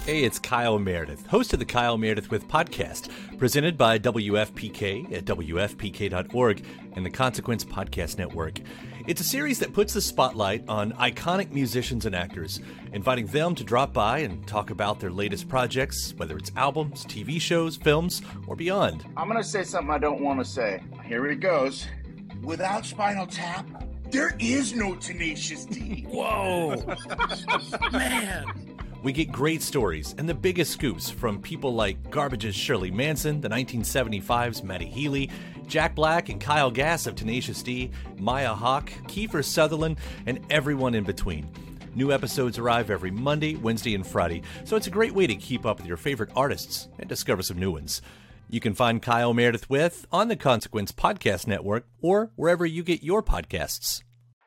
Hey, it's Kyle Meredith, host of the Kyle Meredith With podcast, presented by WFPK at WFPK.org and the Consequence Podcast Network. It's a series that puts the spotlight on iconic musicians and actors, inviting them to drop by and talk about their latest projects, whether it's albums, TV shows, films, or beyond. I'm going to say something I don't want to say. Here it goes. Without Spinal Tap, there is no Tenacious D. Whoa! Man! We get great stories and the biggest scoops from people like Garbage's Shirley Manson, the 1975's Matty Healy, Jack Black and Kyle Gass of Tenacious D, Maya Hawke, Kiefer Sutherland, and everyone in between. New episodes arrive every Monday, Wednesday, and Friday, so it's a great way to keep up with your favorite artists and discover some new ones. You can find Kyle Meredith With on the Consequence Podcast Network or wherever you get your podcasts.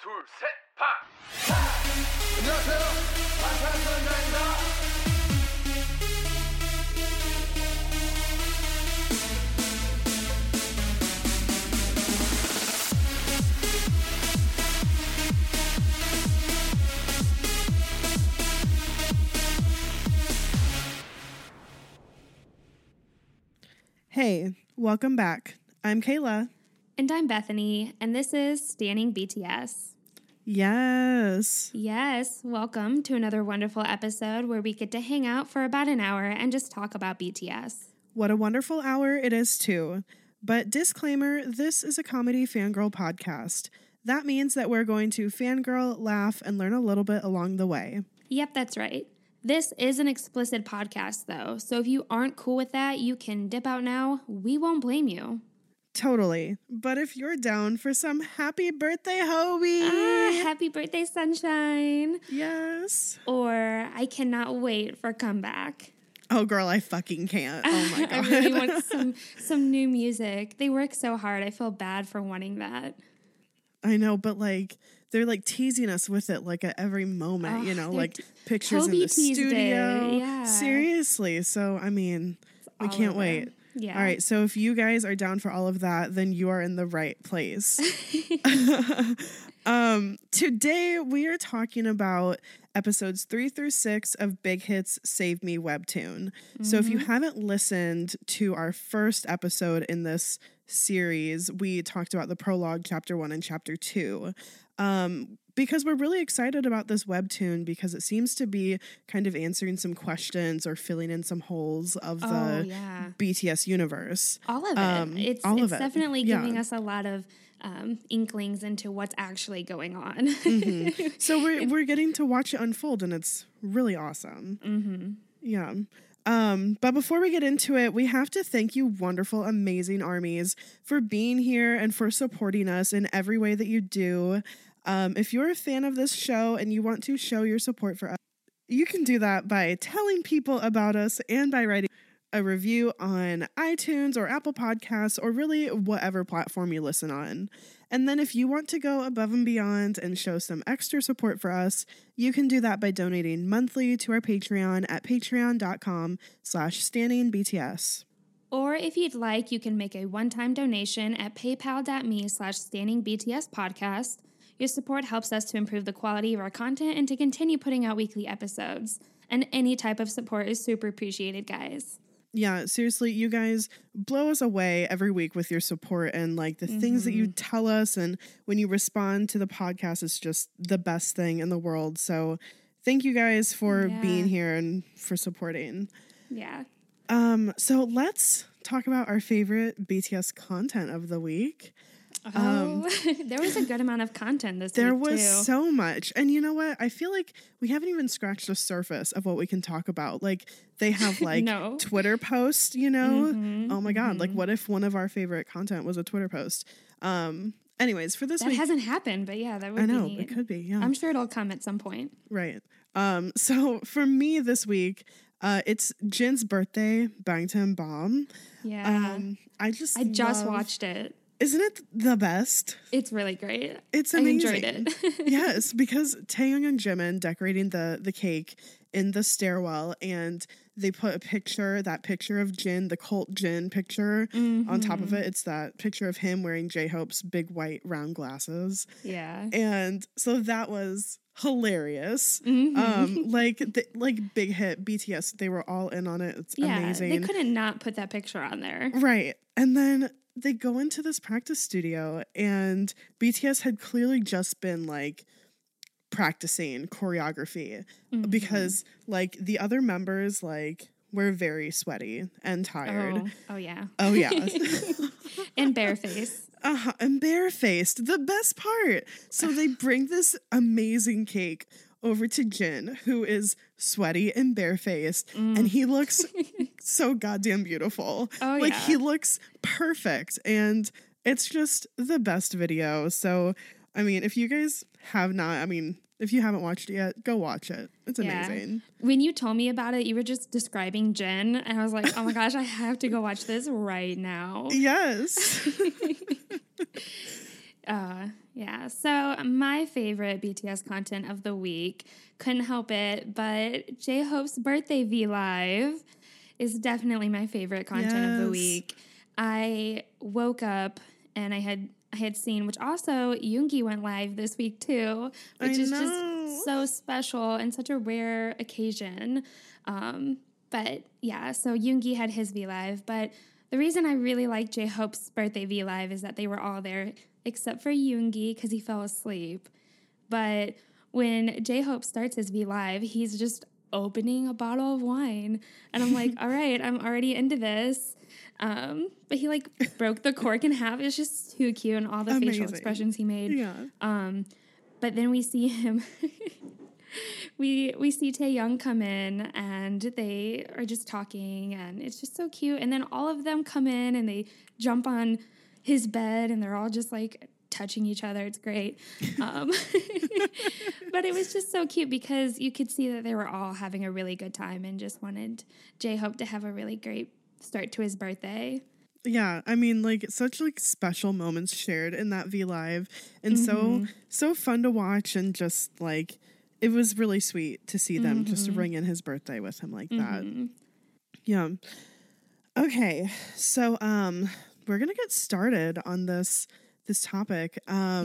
Hey, welcome back. I'm Kayla. And I'm Bethany, and this is Standing BTS. Yes. Yes, welcome to another wonderful episode where we get to hang out for about an hour and just talk about BTS. What a wonderful hour it is, too. But disclaimer, this is a comedy fangirl podcast. That means that we're going to fangirl, laugh, and learn a little bit along the way. Yep, that's right. This is an explicit podcast, though, so if you aren't cool with that, you can dip out now. We won't blame you. Totally. But if you're down for some happy birthday, Hobie. Happy birthday, sunshine. Yes. Or I cannot wait for Comeback. Oh, girl, I fucking can't. Oh, my God. I really want some new music. They work so hard. I feel bad for wanting that. I know, but they're teasing us with it at every moment, pictures in the studio. Yeah. Seriously. So, I mean, we can't wait. Yeah. All right. So if you guys are down for all of that, then you are in the right place. Today we are talking about episodes 3 through 6 of Big Hits Save Me webtoon. So if you haven't listened to our first episode in this series, we talked about the prologue, chapter 1 and chapter 2. Because we're really excited about this webtoon because it seems to be kind of answering some questions or filling in some holes of the BTS universe. All of it. It's definitely giving us a lot of inklings into what's actually going on. Mm-hmm. So we're getting to watch it unfold, and it's really awesome. Mm-hmm. Yeah. But before we get into it, we have to thank you wonderful, amazing armies for being here and for supporting us in every way that you do. If you're a fan of this show and you want to show your support for us, you can do that by telling people about us and by writing a review on iTunes or Apple Podcasts or really whatever platform you listen on. And then if you want to go above and beyond and show some extra support for us, you can do that by donating monthly to our Patreon at patreon.com/standingbts. Or if you'd like, you can make a one-time donation at paypal.me/standingbtspodcast. Your support helps us to improve the quality of our content and to continue putting out weekly episodes. And any type of support is super appreciated, guys. Yeah, seriously, you guys blow us away every week with your support and the things that you tell us. And when you respond to the podcast, it's just the best thing in the world. So thank you guys for being here and for supporting. Yeah. So let's talk about our favorite BTS content of the week. There was a good amount of content this week, There was too. so much. And you know what? I feel like we haven't even scratched the surface of what we can talk about. They have No. Twitter posts, Mm-hmm, Oh my God. What if one of our favorite content was a Twitter post? Anyways, for this that week. hasn't happened, but yeah, that would be neat. It could be, yeah. I'm sure it'll come at some point. Right. So for me this week, it's Jin's birthday, Bangtan Bomb. Yeah. I just watched it. Isn't it the best? It's really great. It's amazing. I enjoyed it. Yes, because Taehyung and Jimin decorating the cake in the stairwell, and they put that picture of Jin, the cult Jin picture on top of it. It's that picture of him wearing J-Hope's big white round glasses. Yeah. And so that was hilarious. Like big hit BTS, they were all in on it. It's amazing. They couldn't not put that picture on there. Right. And then they go into this practice studio, and BTS had clearly just been like practicing choreography because like the other members like were very sweaty and tired. Oh yeah. And barefaced. And barefaced. The best part. So they bring this amazing cake over to Jin, who is sweaty and barefaced, and he looks so goddamn beautiful. Like he looks perfect, and it's just the best video. So I mean, if you guys have not, if you haven't watched it yet, go watch it. It's amazing. When you told me about it, you were just describing Jin, and I was like, oh my gosh, I have to go watch this right now. Yes. Yeah. So my favorite BTS content of the week, couldn't help it, but J-Hope's birthday V Live is definitely my favorite content of the week. I woke up and I had seen, which also Yoongi went live this week too, which is just so special and such a rare occasion. But yeah, so Yoongi had his V Live, but the reason I really like J-Hope's birthday V Live is that they were all there except for Yoongi because he fell asleep. But when J-Hope starts his V Live, he's just opening a bottle of wine. And I'm like, all right, I'm already into this. But he like broke the cork in half. It's just too cute, and all the facial expressions he made. Yeah. But then we see him we see Taehyung come in, and they are just talking, and it's just so cute. And then all of them come in and they jump on his bed, and they're all just like touching each other. It's great. But it was just so cute because you could see that they were all having a really good time and just wanted J-Hope to have a really great start to his birthday. Yeah, I mean, like, such like special moments shared in that V Live, and so fun to watch, and just like it was really sweet to see them just ring in his birthday with him like that. Yeah. Okay, so we're gonna get started on this topic.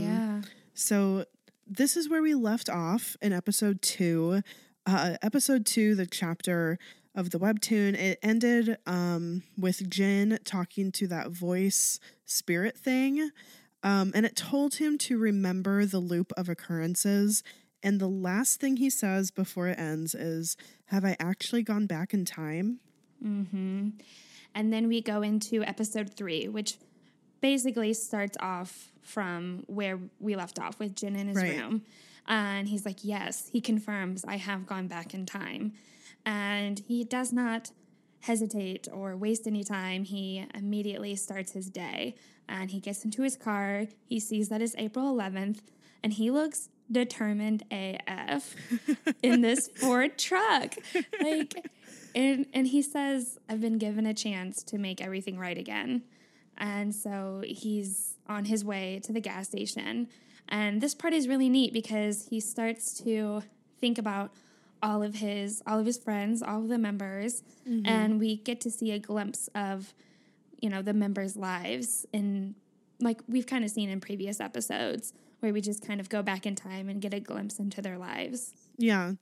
So this is where we left off in episode 2. Episode 2, the chapter of the webtoon, it ended with Jin talking to that voice spirit thing, and it told him to remember the loop of occurrences, and the last thing he says before it ends is, "Have I actually gone back in time?" And then we go into episode 3, which basically starts off from where we left off with Jin in his room, and he's like, yes, he confirms, I have gone back in time. And he does not hesitate or waste any time. He immediately starts his day, and he gets into his car. He sees that it's April 11th, and he looks determined AF in this Ford truck. Like, and he says, I've been given a chance to make everything right again. And so he's on his way to the gas station. And this part is really neat because he starts to think about all of his friends, all of the members, and we get to see a glimpse of, the members' lives in, like we've kind of seen in previous episodes, where we just kind of go back in time and get a glimpse into their lives. Yeah.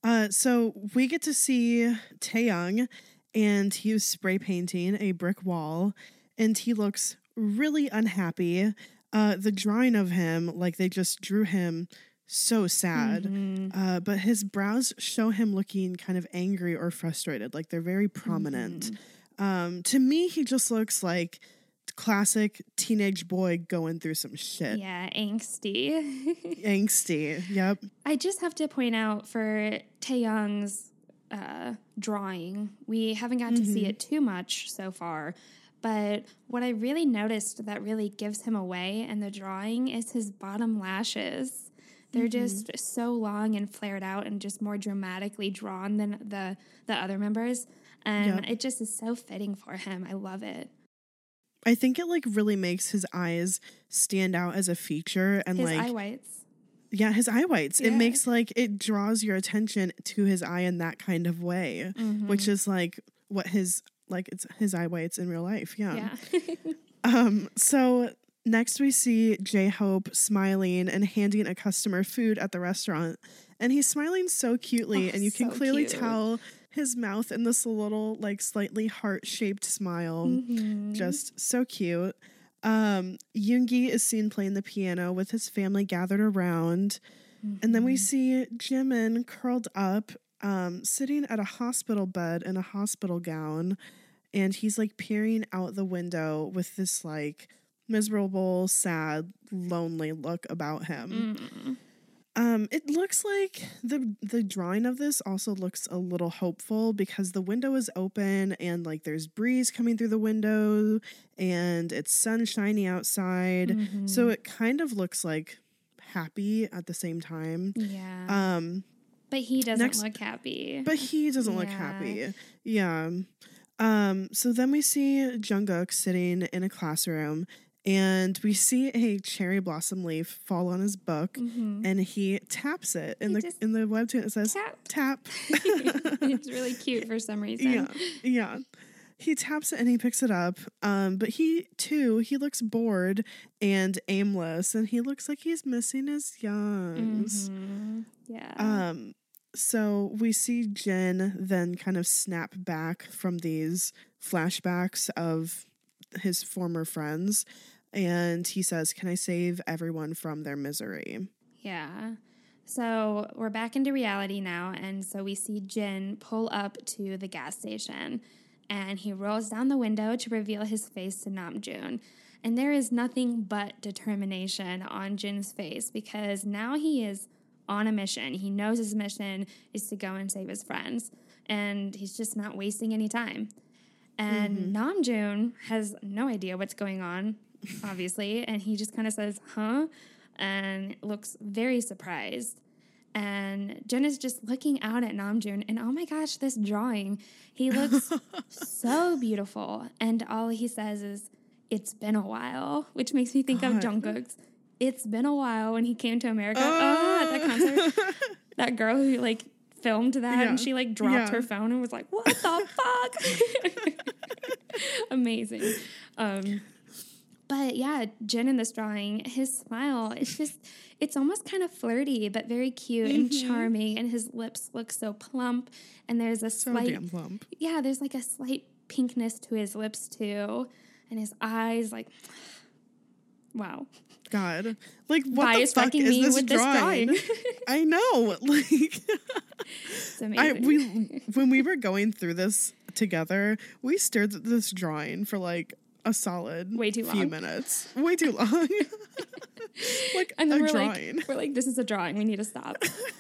So we get to see Taehyung, and he was spray painting a brick wall, and he looks really unhappy. The drawing of him, like they just drew him so sad, but his brows show him looking kind of angry or frustrated, like they're very prominent. To me, he just looks like classic teenage boy going through some shit. Yeah, angsty. Angsty, yep. I just have to point out for Taehyung's drawing, we haven't got to see it too much so far, but what I really noticed that really gives him away in the drawing is his bottom lashes. They're just so long and flared out and just more dramatically drawn than the other members. And it just is so fitting for him. I love it. I think it like really makes his eyes stand out as a feature, and his like eye whites. Yeah, his eye whites. Yeah. It makes like it draws your attention to his eye in that kind of way, which is like what his like it's his eye whites in real life. Yeah. So next we see J-Hope smiling and handing a customer food at the restaurant, and he's smiling so cutely, and you can clearly tell his mouth in this little like slightly heart-shaped smile. Just so cute. Yoongi is seen playing the piano with his family gathered around. And then we see Jimin curled up, sitting at a hospital bed in a hospital gown. And he's like peering out the window with this like miserable, sad, lonely look about him. It looks like the drawing of this also looks a little hopeful because the window is open and like there's breeze coming through the window and it's sun shining outside. So it kind of looks like happy at the same time. Yeah. But he doesn't look happy. But he doesn't look happy. Yeah. So then we see Jungkook sitting in a classroom. And we see a cherry blossom leaf fall on his book, and he taps it in the webtoon. It says tap. It's really cute for some reason. Yeah. He taps it and he picks it up. But he looks bored and aimless, and he looks like he's missing his youngs. Yeah. So we see Jin then kind of snap back from these flashbacks of his former friends, and he says, "Can I save everyone from their misery?" Yeah. So we're back into reality now, and so we see Jin pull up to the gas station, and he rolls down the window to reveal his face to Namjoon. And there is nothing but determination on Jin's face because now he is on a mission. He knows his mission is to go and save his friends, and he's just not wasting any time. And Namjoon has no idea what's going on, obviously, and he just kind of says, huh? And looks very surprised. And Jin is just looking out at Namjoon, and oh my gosh, this drawing. He looks so beautiful. And all he says is, "It's been a while," which makes me think of Jungkook's "It's Been a While" when he came to America. At that concert. That girl who, like, filmed that and she like dropped her phone and was like, "What the fuck?" Amazing. But yeah, Jin in this drawing, his smile, it's almost kind of flirty but very cute and charming, and his lips look so plump, and there's a slight damn plump. Yeah, there's like a slight pinkness to his lips too, and his eyes, like, wow. God, like, what the fuck is me this with drawing? This drawing. I know, like, it's amazing. When we were going through this together, we stared at this drawing for like a solid few minutes, way too long. Like, and then we're like, this is a drawing. We need to stop.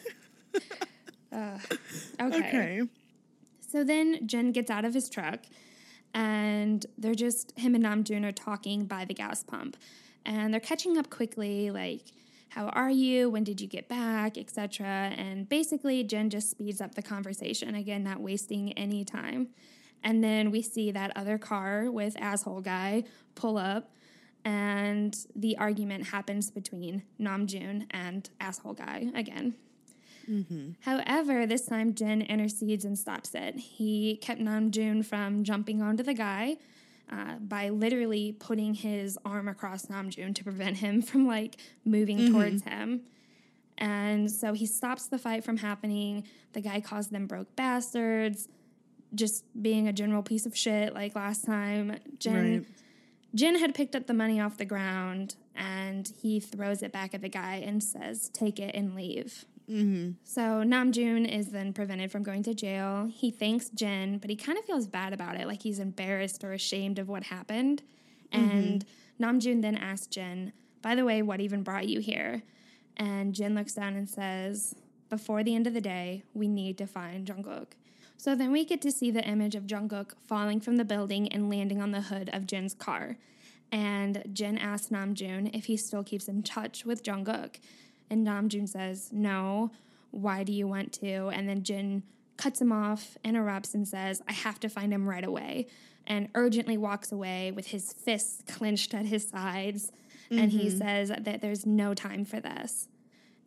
Okay. So then Jin gets out of his truck, and him and Namjoon are talking by the gas pump. And they're catching up quickly, like, how are you? When did you get back? Etc. And basically, Jin just speeds up the conversation. Again, not wasting any time. And then we see that other car with asshole guy pull up, and the argument happens between Namjoon and asshole guy again. However, this time Jin intercedes and stops it. He kept Namjoon from jumping onto the guy, by literally putting his arm across Namjoon to prevent him from, like, moving towards him. And so he stops the fight from happening. The guy calls them broke bastards, just being a general piece of shit like last time. Jin had picked up the money off the ground, and he throws it back at the guy and says, "Take it and leave." So Namjoon is then prevented from going to jail. He thanks Jin, but he kind of feels bad about it, like he's embarrassed or ashamed of what happened. And Namjoon then asks Jin, "By the way, what even brought you here?" And Jin looks down and says, "Before the end of the day, we need to find Jungkook." So then we get to see the image of Jungkook falling from the building and landing on the hood of Jin's car. And Jin asks Namjoon if he still keeps in touch with Jungkook. And Namjoon says, "No, why do you want to?" And then Jin cuts him off, interrupts, and says, "I have to find him right away," and urgently walks away with his fists clenched at his sides. And he says that there's no time for this.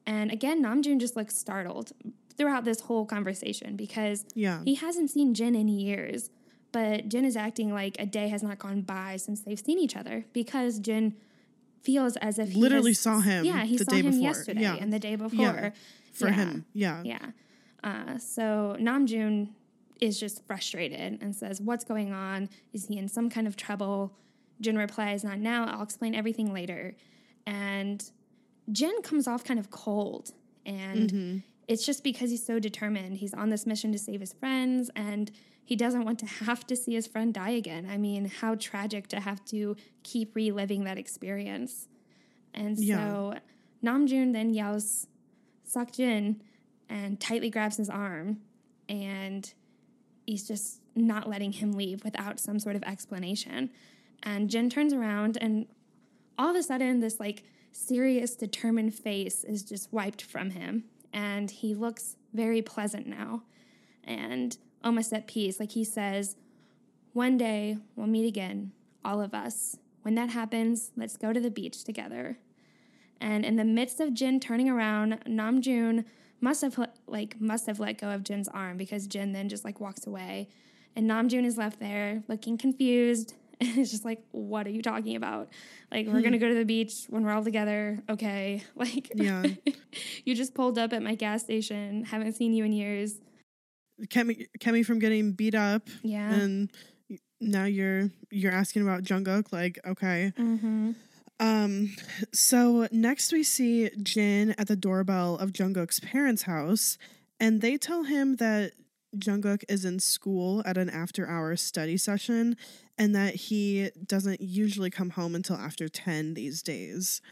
And again, Namjoon just looks startled throughout this whole conversation because he hasn't seen Jin in years. But Jin is acting like a day has not gone by since they've seen each other because Jin feels as if he literally saw him. Yeah, he the saw day him before. yesterday and the day before. Yeah. For him. Yeah. Yeah. So Namjoon is just frustrated and says, "What's going on? Is he in some kind of trouble?" Jin replies, "Not now. I'll explain everything later." And Jin comes off kind of cold. And it's just because he's so determined. He's on this mission to save his friends, and he doesn't want to have to see his friend die again. I mean, how tragic to have to keep reliving that experience. And so Namjoon then yells, "Seokjin," and tightly grabs his arm. And he's just not letting him leave without some sort of explanation. And Jin turns around, and all of a sudden, this like serious, determined face is just wiped from him. And he looks very pleasant now and almost at peace. Like he says, "One day we'll meet again, all of us. When that happens, let's go to the beach together." And in the midst of Jin turning around, Namjoon must have let go of Jin's arm because Jin then just like walks away. And Namjoon is left there looking confused. And it's just like, "What are you talking about? Like, we're going to go to the beach when we're all together. Okay." Like, you just pulled up at my gas station. Haven't seen you in years. Kept me from getting beat up. Yeah. And now you're asking about Jungkook. Like, okay. So next we see Jin at the doorbell of Jungkook's parents' house, and they tell him that Jungkook is in school at an after-hours study session and that he doesn't usually come home until after 10 these days.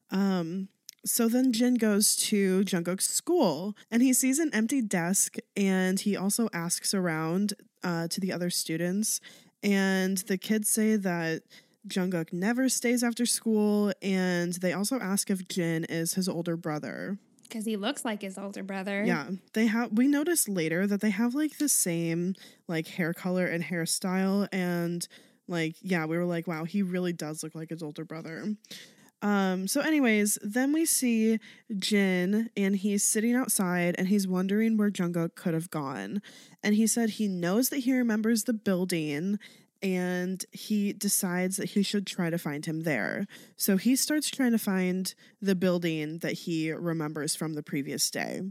So then Jin goes to Jungkook's school and he sees an empty desk, and he also asks around to the other students, and the kids say that Jungkook never stays after school, and they also ask if Jin is his older brother. Because he looks like his older brother. Yeah, we noticed later that they have like the same like hair color and hairstyle, and like, yeah, we were like, wow, he really does look like his older brother. So anyways, then we see Jin, and he's sitting outside and he's wondering where Jungkook could have gone. And he said he knows that he remembers the building, and he decides that he should try to find him there. So he starts trying to find the building that he remembers from the previous day.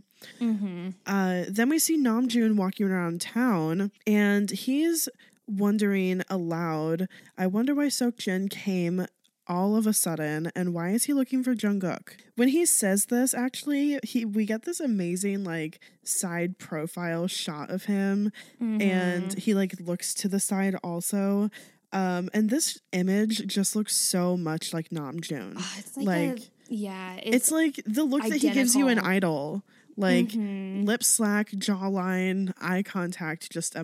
Then we see Namjoon walking around town, and he's wondering aloud, "I wonder why Seokjin came all of a sudden, and why is he looking for Jungkook?" When he says this, actually, we get this amazing like side profile shot of him, and he like looks to the side also. And this image just looks so much like Namjoon. Oh, it's like it's like the look identical. That he gives you in Idol. Like lip slack, jawline, eye contact, just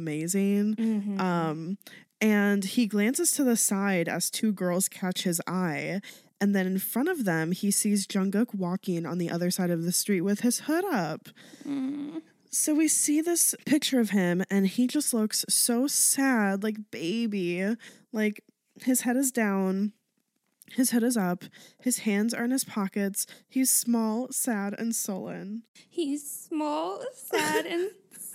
amazing. And he glances to the side as two girls catch his eye. And then in front of them, he sees Jungkook walking on the other side of the street with his hood up. So we see this picture of him, and he just looks so sad, like baby. Like his head is down, his hood is up, his hands are in his pockets. He's small, sad, and sullen. He's small, sad, and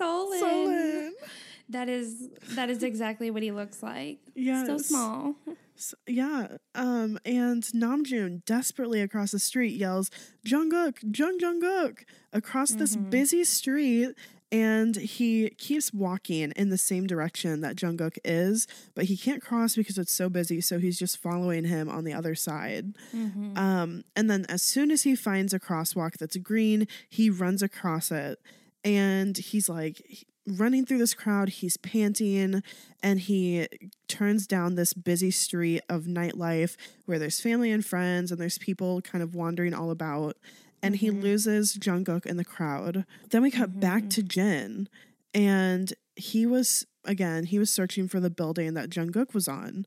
sullen. That is exactly what he looks like. Yes. So small. Yeah. And Namjoon desperately across the street yells, "Jungkook, Jungkook," across this busy street, and he keeps walking in the same direction that Jungkook is, but he can't cross because it's so busy, so he's just following him on the other side. And then as soon as he finds a crosswalk that's green, he runs across it, and he's like running through this crowd, he's panting, and he turns down this busy street of nightlife where there's family and friends and there's people kind of wandering all about, and he loses Jungkook in the crowd. Then we cut back to Jin, and he was searching for the building that Jungkook was on.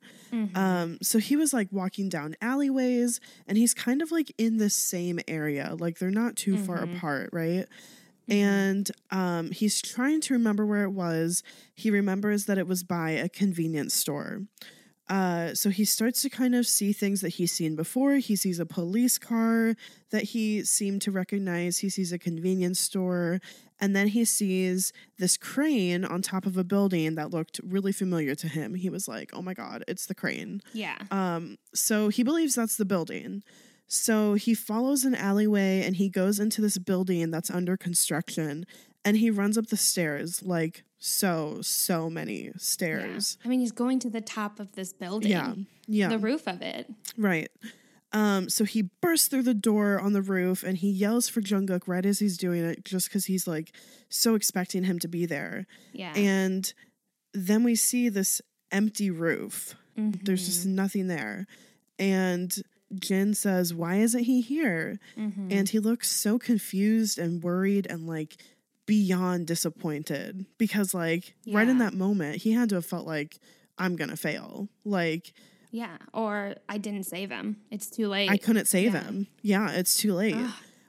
So he was like walking down alleyways, and he's kind of like in the same area, like they're not too far apart, right? And he's trying to remember where it was. He remembers that it was by a convenience store. So he starts to kind of see things that he's seen before. He sees a police car that he seemed to recognize. He sees a convenience store. And then he sees this crane on top of a building that looked really familiar to him. He was like, oh my God, it's the crane. Yeah. So he believes that's the building. So he follows an alleyway and he goes into this building that's under construction. And he runs up the stairs, like so many stairs. Yeah. I mean, he's going to the top of this building. Yeah. The roof of it. Right. So he bursts through the door on the roof and he yells for Jungkook right as he's doing it, just because he's like so expecting him to be there. Yeah. And then we see this empty roof. Mm-hmm. There's just nothing there. And Jin says, why isn't he here? Mm-hmm. And he looks so confused and worried and like beyond disappointed, because like right in that moment he had to have felt like, I'm gonna fail, like, yeah, or I didn't save him, it's too late, I couldn't save him, it's too late.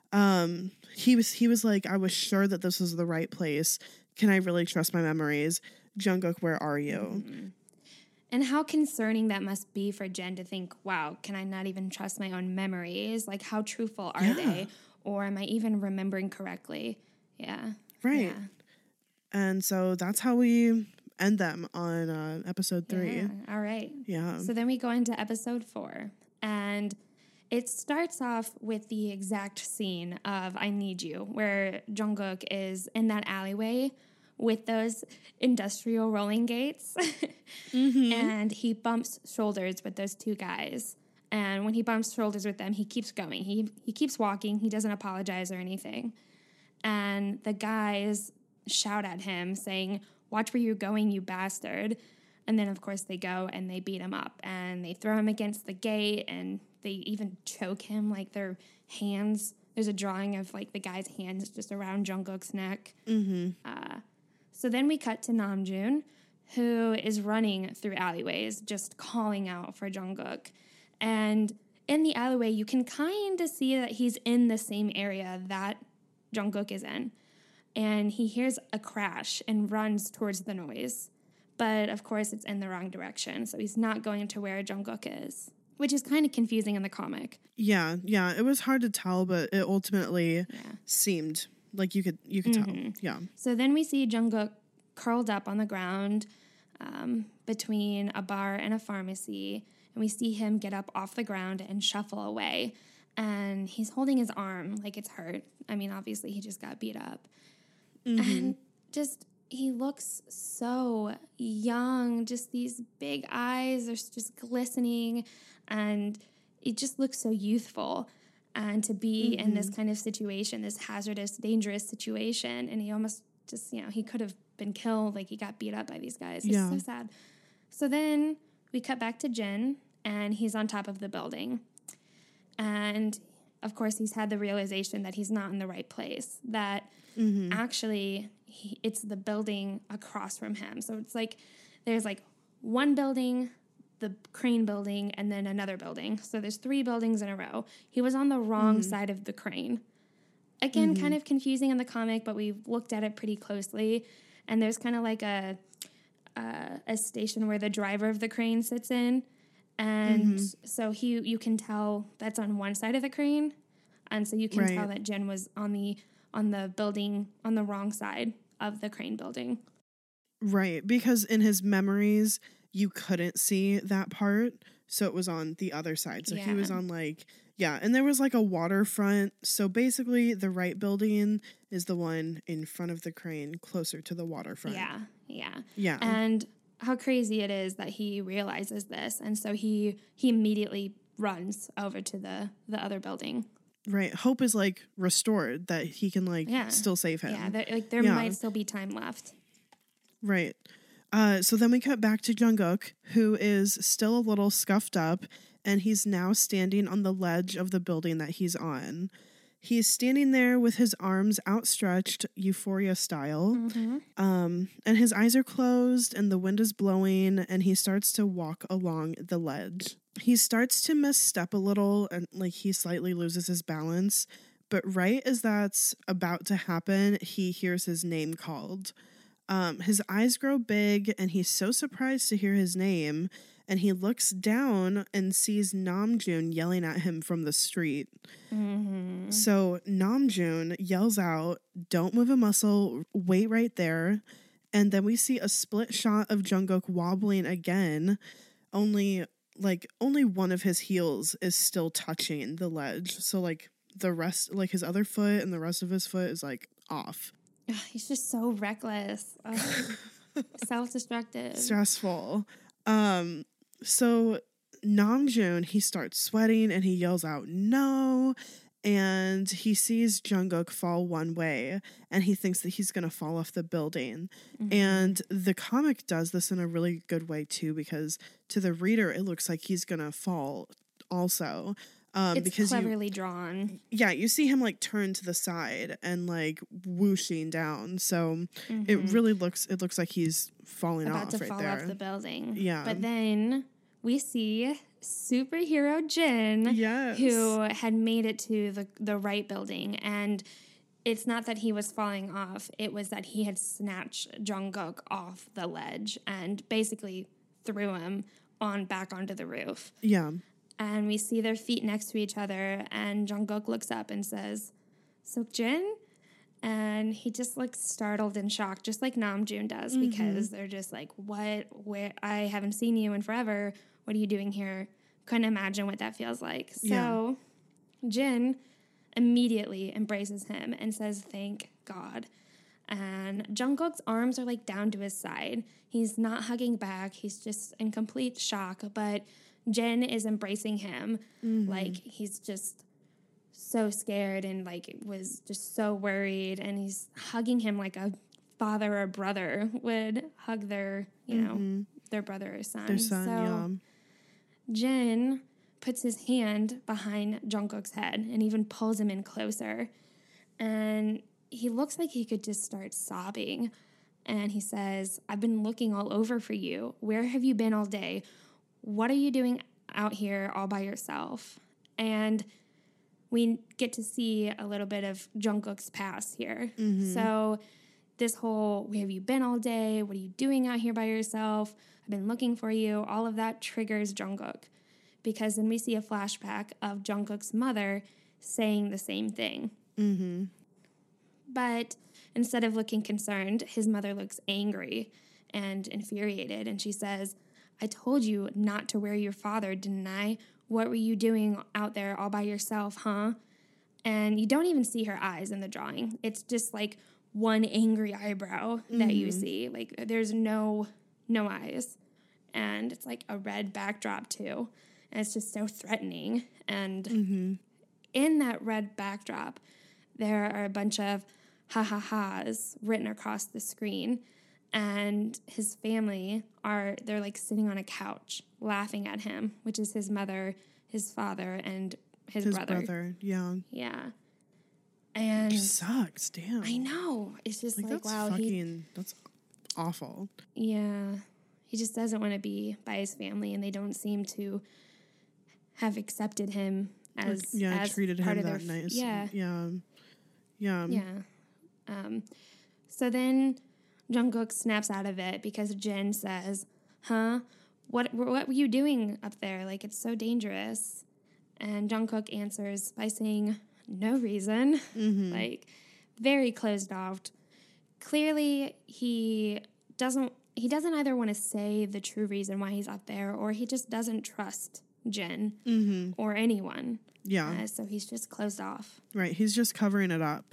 He was like, I was sure that this was the right place. Can I really trust my memories? Jungkook, where are you? Mm-hmm. And how concerning that must be for Jen to think, wow, can I not even trust my own memories? Like, how truthful are they? Or am I even remembering correctly? Yeah. Right. Yeah. And so that's how we end them on episode 3. Yeah. All right. Yeah. So then we go into episode 4. And it starts off with the exact scene of I Need You, where Jungkook is in that alleyway with those industrial rolling gates. Mm-hmm. And he bumps shoulders with those two guys. And when he bumps shoulders with them, he keeps going. He keeps walking. He doesn't apologize or anything. And the guys shout at him saying, watch where you're going, you bastard. And then, of course, they go and they beat him up. And they throw him against the gate. And they even choke him, like their hands. There's a drawing of like the guy's hands just around Jungkook's neck. Mm-hmm. So then we cut to Namjoon, who is running through alleyways, just calling out for Jungkook. And in the alleyway, you can kind of see that he's in the same area that Jungkook is in. And he hears a crash and runs towards the noise. But, of course, it's in the wrong direction. So he's not going to where Jungkook is, which is kind of confusing in the comic. Yeah. It was hard to tell, but it ultimately seemed like you could tell. Yeah. So then we see Jungkook curled up on the ground between a bar and a pharmacy. And we see him get up off the ground and shuffle away. And he's holding his arm like it's hurt. I mean, obviously, he just got beat up. Mm-hmm. And just, he looks so young. Just these big eyes are just glistening. And it just looks so youthful. And to be in this kind of situation, this hazardous, dangerous situation. And he almost just, he could have been killed. Like, he got beat up by these guys. It's so sad. So then we cut back to Jin, and he's on top of the building. And, of course, he's had the realization that he's not in the right place, that actually it's the building across from him. So it's like there's like one building, the crane building, and then another building. So there's 3 buildings in a row. He was on the wrong side of the crane. Again, kind of confusing in the comic, but we looked at it pretty closely. And there's kind of like a station where the driver of the crane sits in. And so you can tell that's on one side of the crane. And so you can tell that Jen was on the building on the wrong side of the crane building. Right, because in his memories, you couldn't see that part. So it was on the other side. So he was on and there was like a waterfront. So basically the right building is the one in front of the crane closer to the waterfront. Yeah. And how crazy it is that he realizes this. And so he immediately runs over to the other building. Right. Hope is like restored, that he can still save him. Yeah, there might still be time left. Right. So then we cut back to Jungkook, who is still a little scuffed up, and he's now standing on the ledge of the building that he's on. He's standing there with his arms outstretched, Euphoria style, and his eyes are closed, and the wind is blowing, and he starts to walk along the ledge. He starts to misstep a little, and he slightly loses his balance, but right as that's about to happen, he hears his name called. His eyes grow big, and he's so surprised to hear his name, and he looks down and sees Namjoon yelling at him from the street. So Namjoon yells out, "Don't move a muscle, wait right there." And then we see a split shot of Jungkook wobbling again, only one of his heels is still touching the ledge. So like the rest, like his other foot and the rest of his foot is like off. He's just so reckless. Self-destructive. Stressful. So Namjoon, he starts sweating and he yells out, "No." And he sees Jungkook fall one way and he thinks that he's going to fall off the building. And the comic does this in a really good way too, because to the reader, it looks like he's going to fall also. It's because cleverly drawn. Yeah, you see him like turn to the side and like whooshing down. So it looks like he's falling about off to right fall there. off the building. Yeah. But then we see superhero Jin, Yes. who had made it to the right building. And it's not that he was falling off. It was that he had snatched Jungkook off the ledge and basically threw him back onto the roof. Yeah. And we see their feet next to each other, and Jungkook looks up and says, "Seokjin?" And he just looks startled and shocked, just like Namjoon does, because they're just like, "What? Where? I haven't seen you in forever. What are you doing here?" Couldn't imagine what that feels like. So Jin immediately embraces him and says, "Thank God." And Jungkook's arms are like down to his side. He's not hugging back. He's just in complete shock, but Jin is embracing him like he's just so scared and like was just so worried, and he's hugging him like a father or brother would hug their, their brother or son. Their son, so Jin puts his hand behind Jungkook's head and even pulls him in closer. And he looks like he could just start sobbing. And he says, "I've been looking all over for you. Where have you been all day? What are you doing out here all by yourself?" And we get to see a little bit of Jungkook's past here. So this whole, "where have you been all day? What are you doing out here by yourself? I've been looking for you." All of that triggers Jungkook, because then we see a flashback of Jungkook's mother saying the same thing. But instead of looking concerned, his mother looks angry and infuriated, and she says, "I told you not to wear your father, didn't I? What were you doing out there all by yourself, huh?" And you don't even see her eyes in the drawing. It's just like one angry eyebrow that you see. Like there's no eyes. And it's like a red backdrop too. And it's just so threatening. And in that red backdrop, there are a bunch of ha-ha-has written across the screen. And his family they're like sitting on a couch laughing at him, which is his mother, his father, and his brother. Yeah. Yeah. And It sucks, damn. I know. It's just like that's wow. that's awful. Yeah. He just doesn't want to be by his family, and they don't seem to have accepted him as treated part him of that their nice. Yeah. Yeah. So then Jungkook snaps out of it because Jin says, "Huh? What were you doing up there? Like, it's so dangerous." And Jungkook answers by saying, "No reason." Like, very closed off. Clearly, he doesn't either want to say the true reason why he's up there, or he just doesn't trust Jin or anyone. Yeah. So he's just closed off. Right. He's just covering it up.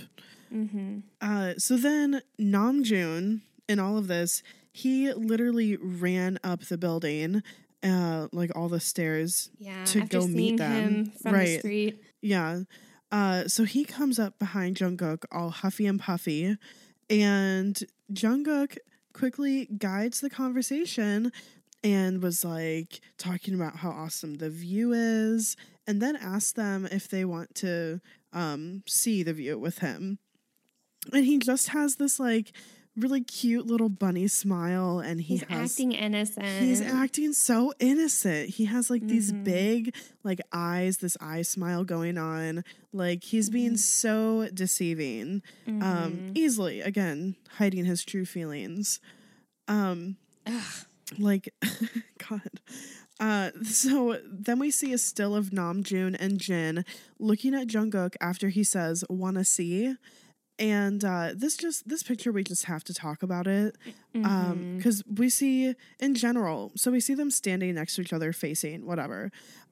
So then Namjoon, in all of this, he literally ran up the building, like all the stairs to go meet them. Him from the street. Yeah. So he comes up behind Jungkook all huffy and puffy, and Jungkook quickly guides the conversation and was like talking about how awesome the view is, and then asked them if they want to see the view with him. And he just has this like really cute little bunny smile, and he's acting innocent. He's acting so innocent. He has like these big like eyes, this eye smile going on. Like he's being so deceiving, easily, again, hiding his true feelings. Like, God. So then we see a still of Namjoon and Jin looking at Jungkook after he says, "Wanna see?" And this picture, we just have to talk about it because we see in general, so we see them standing next to each other facing whatever.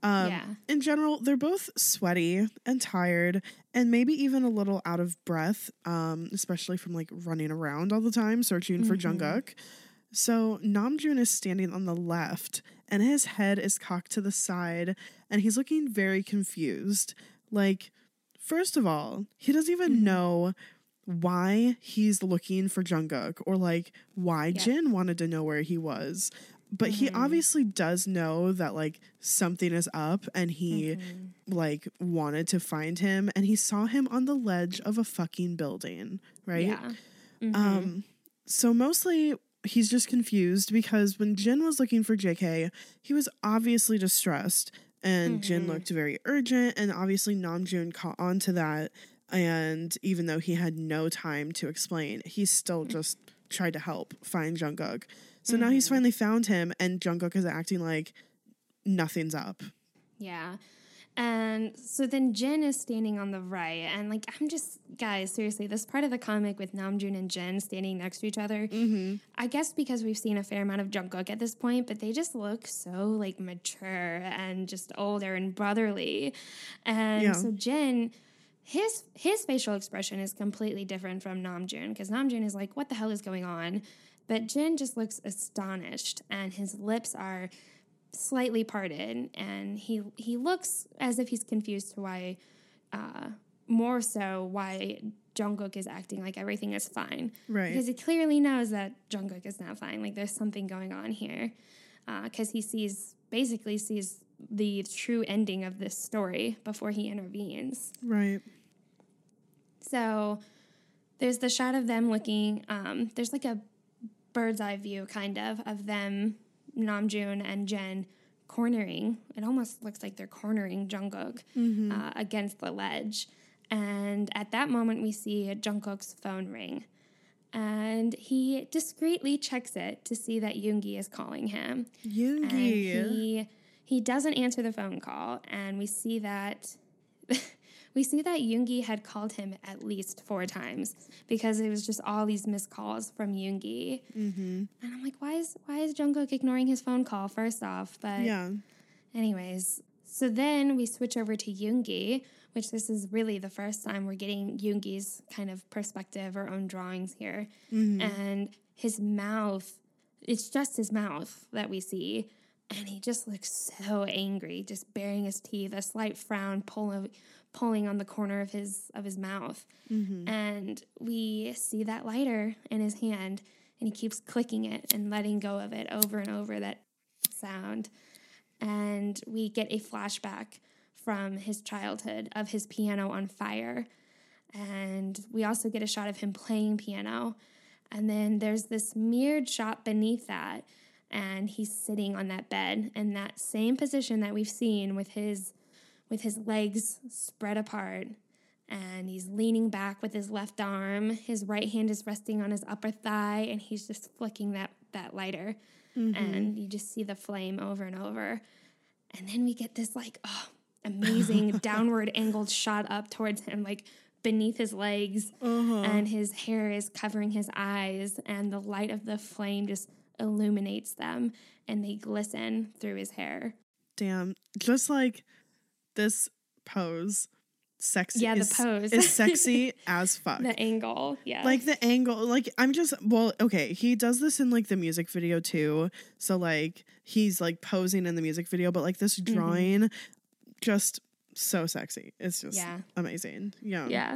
In general, they're both sweaty and tired and maybe even a little out of breath, especially from like running around all the time searching for Jungkook. So Namjoon is standing on the left and his head is cocked to the side and he's looking very confused. Like, first of all, he doesn't even know why he's looking for Jungkook or like why Jin wanted to know where he was. But he obviously does know that like something is up and he like wanted to find him and he saw him on the ledge of a fucking building, right? Yeah. So mostly he's just confused because when Jin was looking for JK, he was obviously distressed and Jin looked very urgent and obviously Namjoon caught on to that. And even though he had no time to explain, he still just tried to help find Jungkook. So now he's finally found him and Jungkook is acting like nothing's up. Yeah. And so then Jin is standing on the right. And like, guys, seriously, this part of the comic with Namjoon and Jin standing next to each other, I guess because we've seen a fair amount of Jungkook at this point, but they just look so like mature and just older and brotherly. And so Jin, his facial expression is completely different from Namjoon because Namjoon is like, what the hell is going on? But Jin just looks astonished and his lips are slightly parted and he looks as if he's confused to why, more so why Jungkook is acting like everything is fine. Right. Because he clearly knows that Jungkook is not fine. Like there's something going on here. Because he basically sees the true ending of this story before he intervenes. Right. So there's the shot of them looking, there's like a bird's eye view kind of them, Namjoon and Jin cornering. It almost looks like they're cornering Jungkook against the ledge. And at that moment we see Jungkook's phone ring. And he discreetly checks it to see that Yoongi is calling him. Yoongi. And he doesn't answer the phone call, and we see that Yoongi had called him at least 4 times because it was just all these missed calls from Yoongi. And I'm like, why is Jungkook ignoring his phone call? First off, but anyways, so then we switch over to Yoongi, which this is really the first time we're getting Yoongi's kind of perspective or own drawings here, and his mouth. It's just his mouth that we see. And he just looks so angry, just baring his teeth, a slight frown pulling on the corner of his mouth. And we see that lighter in his hand, and he keeps clicking it and letting go of it over and over, that sound. And we get a flashback from his childhood of his piano on fire. And we also get a shot of him playing piano. And then there's this mirrored shot beneath that, and he's sitting on that bed in that same position that we've seen with his legs spread apart, and he's leaning back with his left arm. His right hand is resting on his upper thigh, and he's just flicking that lighter, and you just see the flame over and over. And then we get this like amazing downward angled shot up towards him, like beneath his legs, and his hair is covering his eyes, and the light of the flame just illuminates them and they glisten through his hair. Damn, just like this pose, sexy. Yeah, the pose is sexy as fuck. The angle, yeah. Like the angle, like okay, he does this in like the music video too. So like he's like posing in the music video, but like this drawing just so sexy. It's just amazing. Yeah. Yeah.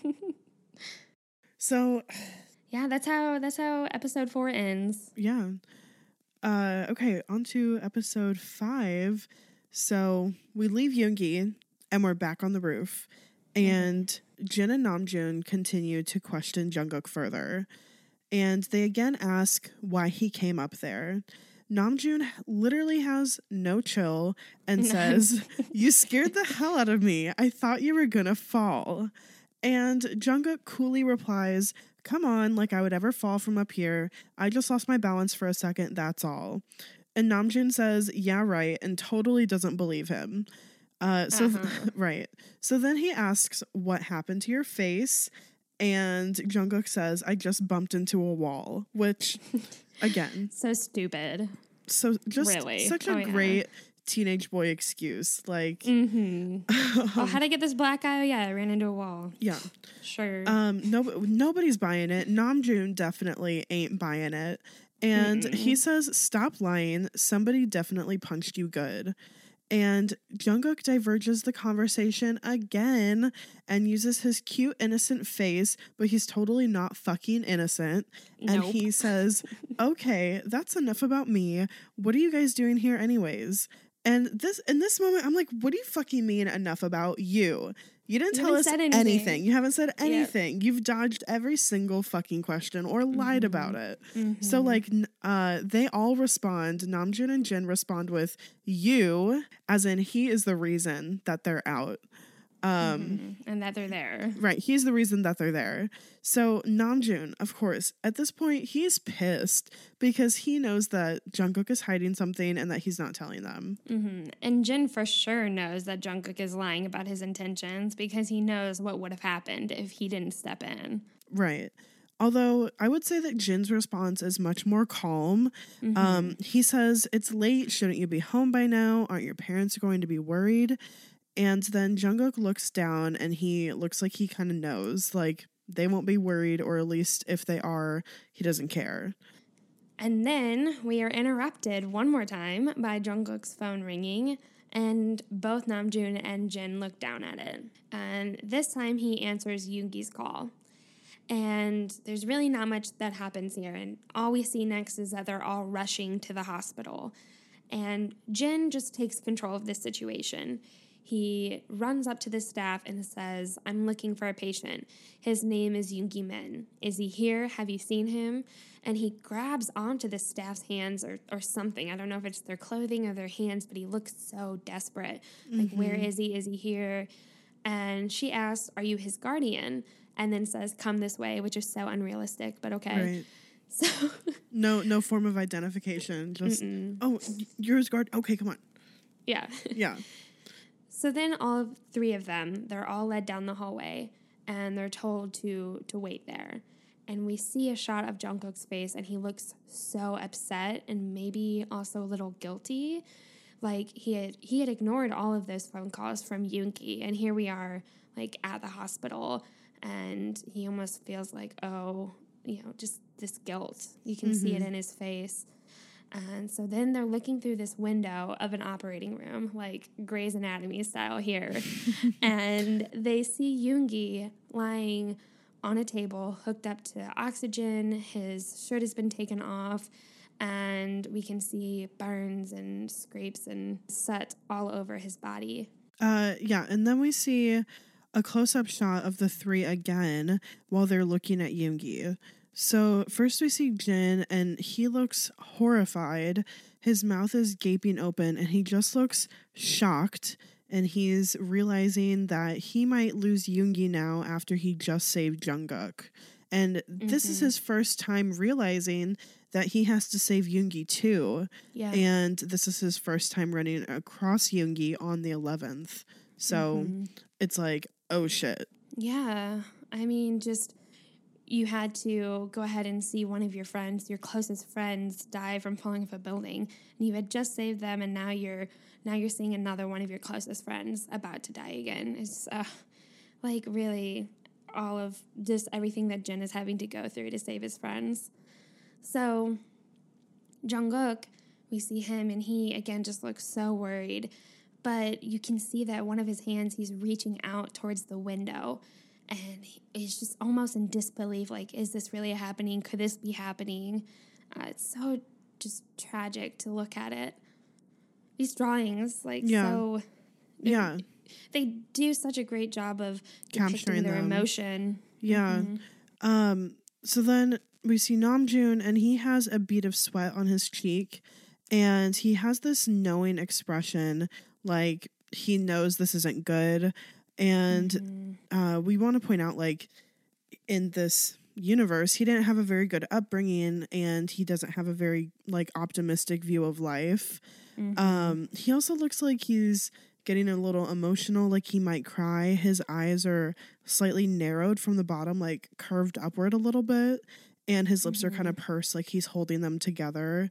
So yeah, that's how episode 4 ends. Yeah. Okay, on to episode 5. So we leave Yoongi and we're back on the roof. And Jin and Namjoon continue to question Jungkook further. And they again ask why he came up there. Namjoon literally has no chill and says, "You scared the hell out of me. I thought you were gonna fall." And Jungkook coolly replies, "Come on, like I would ever fall from up here. I just lost my balance for a second, that's all." And Namjoon says, yeah, right, and totally doesn't believe him. Right. So then he asks, what happened to your face? And Jungkook says, I just bumped into a wall, which, again. So stupid. So just really? Such a great teenage boy excuse. Like, how'd I get this black eye? Oh, yeah, I ran into a wall. Yeah. Sure. Nobody's buying it. Namjoon definitely ain't buying it. And he says, stop lying. Somebody definitely punched you good. And Jungkook diverges the conversation again and uses his cute, innocent face, but he's totally not fucking innocent. Nope. And he says, okay, that's enough about me. What are you guys doing here anyways? And in this moment, I'm like, what do you fucking mean enough about you? You didn't tell us anything. You haven't said anything. Yep. You've dodged every single fucking question or lied about it. So like they all respond. Namjoon and Jin respond with you, as in he is the reason that they're out. And that they're there. Right. He's the reason that they're there. So Namjoon, of course, at this point, he's pissed because he knows that Jungkook is hiding something and that he's not telling them. And Jin for sure knows that Jungkook is lying about his intentions because he knows what would have happened if he didn't step in. Right. Although I would say that Jin's response is much more calm. He says, it's late. Shouldn't you be home by now? Aren't your parents going to be worried? And then Jungkook looks down and he looks like he kind of knows, like they won't be worried, or at least if they are, he doesn't care. And then we are interrupted one more time by Jungkook's phone ringing, and both Namjoon and Jin look down at it. And this time he answers Yoongi's call. And there's really not much that happens here. And all we see next is that they're all rushing to the hospital. And Jin just takes control of this situation. He runs up to the staff and says, I'm looking for a patient. His name is Yoongi Min. Is he here? Have you seen him? And he grabs onto the staff's hands or something. I don't know if it's their clothing or their hands, but he looks so desperate. Like, where is he? Is he here? And she asks, are you his guardian? And then says, come this way, which is so unrealistic, but okay. Right. So no form of identification. Just, oh, you're his guard. Okay, come on. Yeah. Yeah. So then all three of them, they're all led down the hallway, and they're told to wait there. And we see a shot of Jungkook's face, and he looks so upset and maybe also a little guilty. Like he had ignored all of those phone calls from Yoongi, and here we are, like at the hospital, and he almost feels like, oh, just this guilt. You can see it in his face. And so then they're looking through this window of an operating room, like Grey's Anatomy style here. And they see Yoongi lying on a table, hooked up to oxygen. His shirt has been taken off. And we can see burns and scrapes and soot all over his body. Yeah, and then we see a close-up shot of the three again while they're looking at Yoongi. So first we see Jin, and he looks horrified. His mouth is gaping open, and he just looks shocked. And he's realizing that he might lose Yoongi now after he just saved Jungkook. And this is his first time realizing that he has to save Yoongi too. Yeah. And this is his first time running across Yoongi on the 11th. So it's like, oh shit. Yeah. I mean, just... you had to go ahead and see one of your friends, your closest friends, die from falling off a building, and you had just saved them, and now you're seeing another one of your closest friends about to die again. It's like really all of just everything that Jin is having to go through to save his friends. So Jungkook, we see him, and he again just looks so worried, but you can see that one of his hands, he's reaching out towards the window. And he's just almost in disbelief, like, is this really happening? Could this be happening? It's so just tragic to look at it. These drawings, like, so... Yeah. They do such a great job of capturing their emotion. Yeah. So then we see Namjoon, and he has a bead of sweat on his cheek, and he has this knowing expression, like, he knows this isn't good. And we want to point out, like, in this universe, he didn't have a very good upbringing, and he doesn't have a very like optimistic view of life. He also looks like he's getting a little emotional, like he might cry. His eyes are slightly narrowed from the bottom, like curved upward a little bit, and his lips are kind of pursed, like he's holding them together.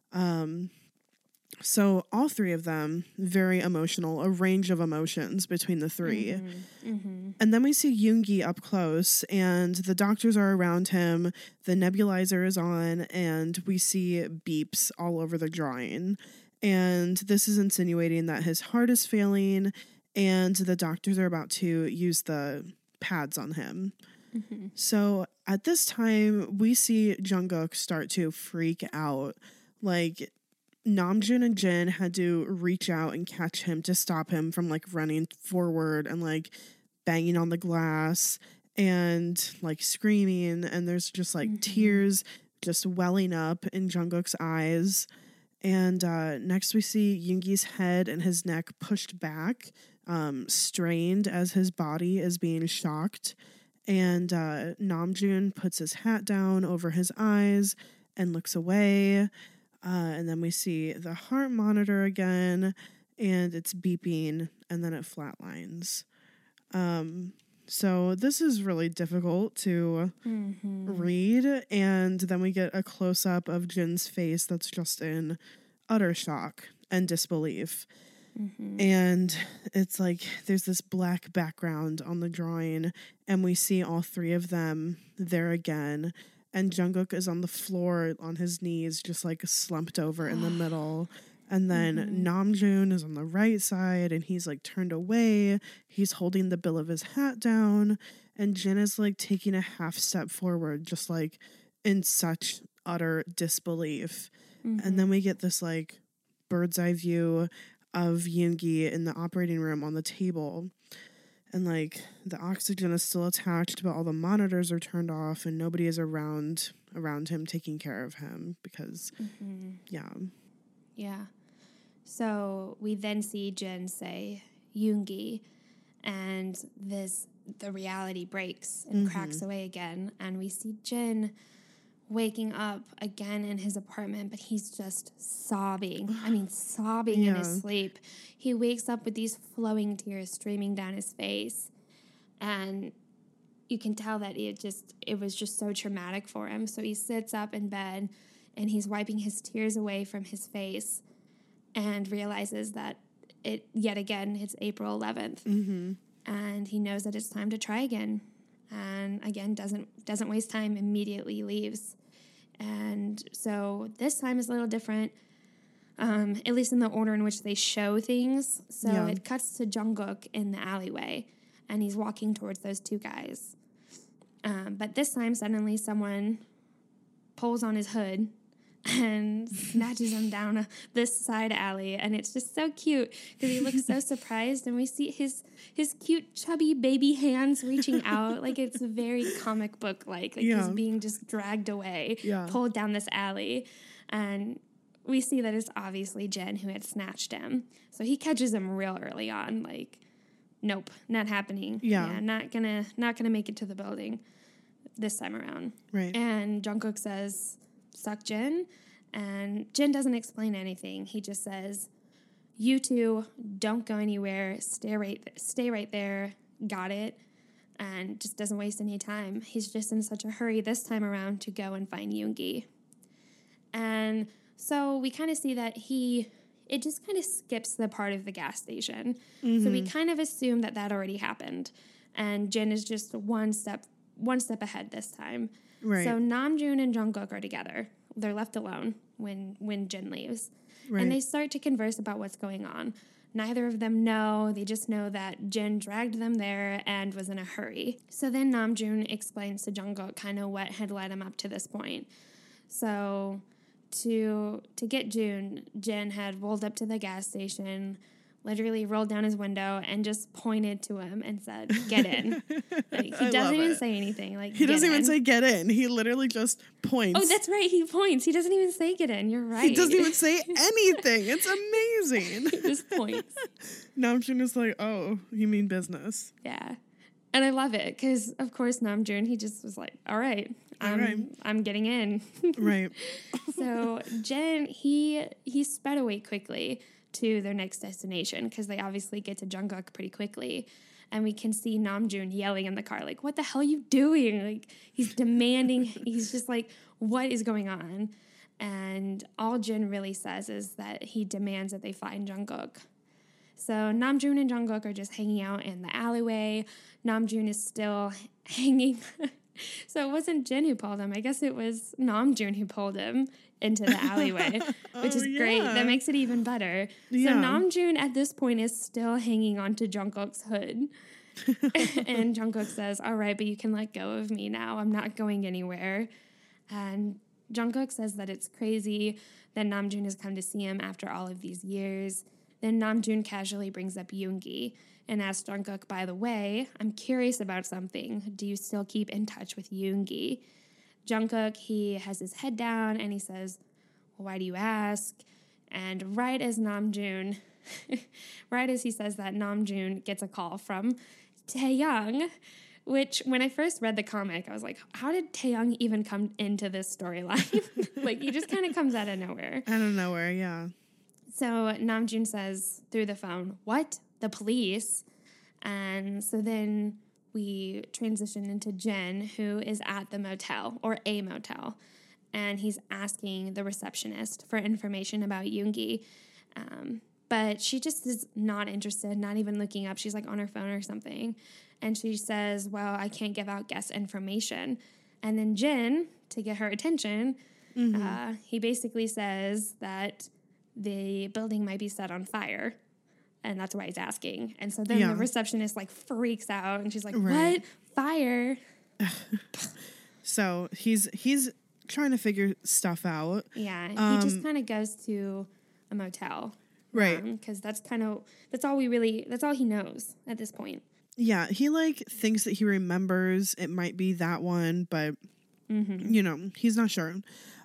So all three of them, very emotional, a range of emotions between the three. And then we see Yoongi up close, and the doctors are around him. The nebulizer is on, and we see beeps all over the drawing. And this is insinuating that his heart is failing, and the doctors are about to use the pads on him. So at this time, we see Jungkook start to freak out. Like, Namjoon and Jin had to reach out and catch him to stop him from like running forward and like banging on the glass and like screaming. And there's just like tears just welling up in Jungkook's eyes. And next we see Yoongi's head and his neck pushed back, strained as his body is being shocked. And Namjoon puts his hat down over his eyes and looks away. And then we see the heart monitor again, and it's beeping, and then it flatlines. So this is really difficult to read. And then we get a close-up of Jin's face that's just in utter shock and disbelief. And it's like there's this black background on the drawing, and we see all three of them there again. And Jungkook is on the floor on his knees, just like slumped over in the middle. And then Namjoon is on the right side, and he's like turned away. He's holding the bill of his hat down. And Jin is like taking a half step forward, just like in such utter disbelief. And then we get this like bird's eye view of Yoongi in the operating room on the table. And like the oxygen is still attached, but all the monitors are turned off, and nobody is around him taking care of him because, Yeah. So we then see Jin say Yoongi, and the reality breaks and cracks away again, and we see Jin waking up again in his apartment, but he's just sobbing. I mean, sobbing in his sleep. He wakes up with these flowing tears streaming down his face, and you can tell that it was just so traumatic for him. So he sits up in bed, and he's wiping his tears away from his face, and realizes that it's April 11th, and he knows that it's time to try again. And again, doesn't waste time, immediately leaves. And so this time is a little different, at least in the order in which they show things. So it cuts to Jungkook in the alleyway, and he's walking towards those two guys. But this time, suddenly someone pulls on his hood and snatches him down this side alley, and it's just so cute because he looks so surprised, and we see his cute chubby baby hands reaching out like it's very comic book like he's being just dragged away, pulled down this alley, and we see that it's obviously Jin who had snatched him. So he catches him real early on, like, nope, not happening. Not gonna make it to the building this time around. Right. And Jungkook says, suck Jin, and Jin doesn't explain anything. He just says, you two don't go anywhere, stay right there, got it, and just doesn't waste any time. He's just in such a hurry this time around to go and find Yoongi. And so we kind of see that it just kind of skips the part of the gas station. So we kind of assume that already happened, and Jin is just one step ahead this time. Right. So Namjoon and Jungkook are together. They're left alone when Jin leaves. Right. And they start to converse about what's going on. Neither of them know. They just know that Jin dragged them there and was in a hurry. So then Namjoon explains to Jungkook kind of what had led him up to this point. So to get Jin had rolled up to the gas station, literally rolled down his window and just pointed to him and said, get in. Like, he doesn't even say anything. Like, he doesn't even say get in. He literally just points. Oh, that's right. He points. He doesn't even say get in. You're right. He doesn't even say anything. It's amazing. He just points. Namjoon is like, oh, you mean business. Yeah. And I love it because, of course, Namjoon, he just was like, all right, I'm getting in. Right. So Jin, he sped away quickly to their next destination because they obviously get to Jungkook pretty quickly. And we can see Namjoon yelling in the car, like, what the hell are you doing? Like, he's demanding. He's just like, what is going on? And all Jin really says is that he demands that they find Jungkook. So Namjoon and Jungkook are just hanging out in the alleyway. Namjoon is still hanging. So it wasn't Jin who pulled him. I guess it was Namjoon who pulled him into the alleyway, which is great. That makes it even better. Yeah. So Namjoon at this point is still hanging onto Jungkook's hood. And Jungkook says, all right, but you can let go of me now. I'm not going anywhere. And Jungkook says that it's crazy that Namjoon has come to see him after all of these years. Then Namjoon casually brings up Yoongi and asks Jungkook, by the way, I'm curious about something. Do you still keep in touch with Yoongi? Jungkook, he has his head down and he says, well, why do you ask? And right as he says that, Namjoon gets a call from Taehyung, which when I first read the comic, I was like, how did Taehyung even come into this storyline? Like, he just kind of comes out of nowhere. Out of nowhere, yeah. So Namjoon says through the phone, what? The police? And so then we transition into Jin, who is at the motel, or a motel, and he's asking the receptionist for information about Yoongi. But she just is not interested, not even looking up. She's like on her phone or something. And she says, well, I can't give out guest information. And then Jin, to get her attention, he basically says that the building might be set on fire. And that's why he's asking. And so then the receptionist like freaks out and she's like, what? Fire? So he's trying to figure stuff out. Yeah. He just kind of goes to a motel. Right. Because that's all he knows at this point. Yeah. He like thinks that he remembers it might be that one, but you know, he's not sure.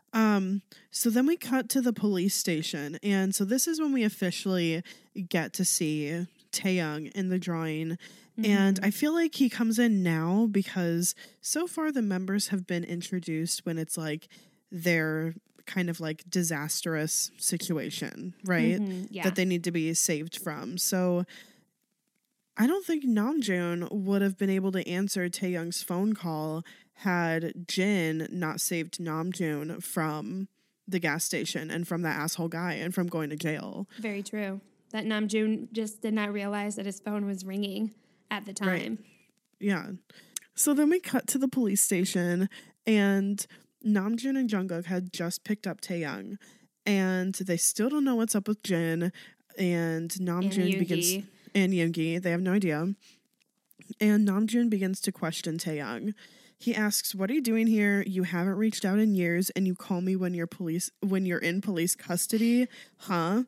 So then we cut to the police station, and so this is when we officially get to see Taehyung in the drawing, and I feel like he comes in now because so far the members have been introduced when it's like their kind of like disastrous situation, right? That they need to be saved from. So I don't think Namjoon would have been able to answer Taehyung's phone call had Jin not saved Namjoon from the gas station and from that asshole guy and from going to jail. Very true. That Namjoon just did not realize that his phone was ringing at the time. Right. Yeah. So then we cut to the police station, and Namjoon and Jungkook had just picked up Taehyung, and they still don't know what's up with Jin, and Namjoon begins... And Yoongi, they have no idea. And Namjoon begins to question Taehyung. He asks, what are you doing here? You haven't reached out in years, and you call me when you're in police custody? Huh?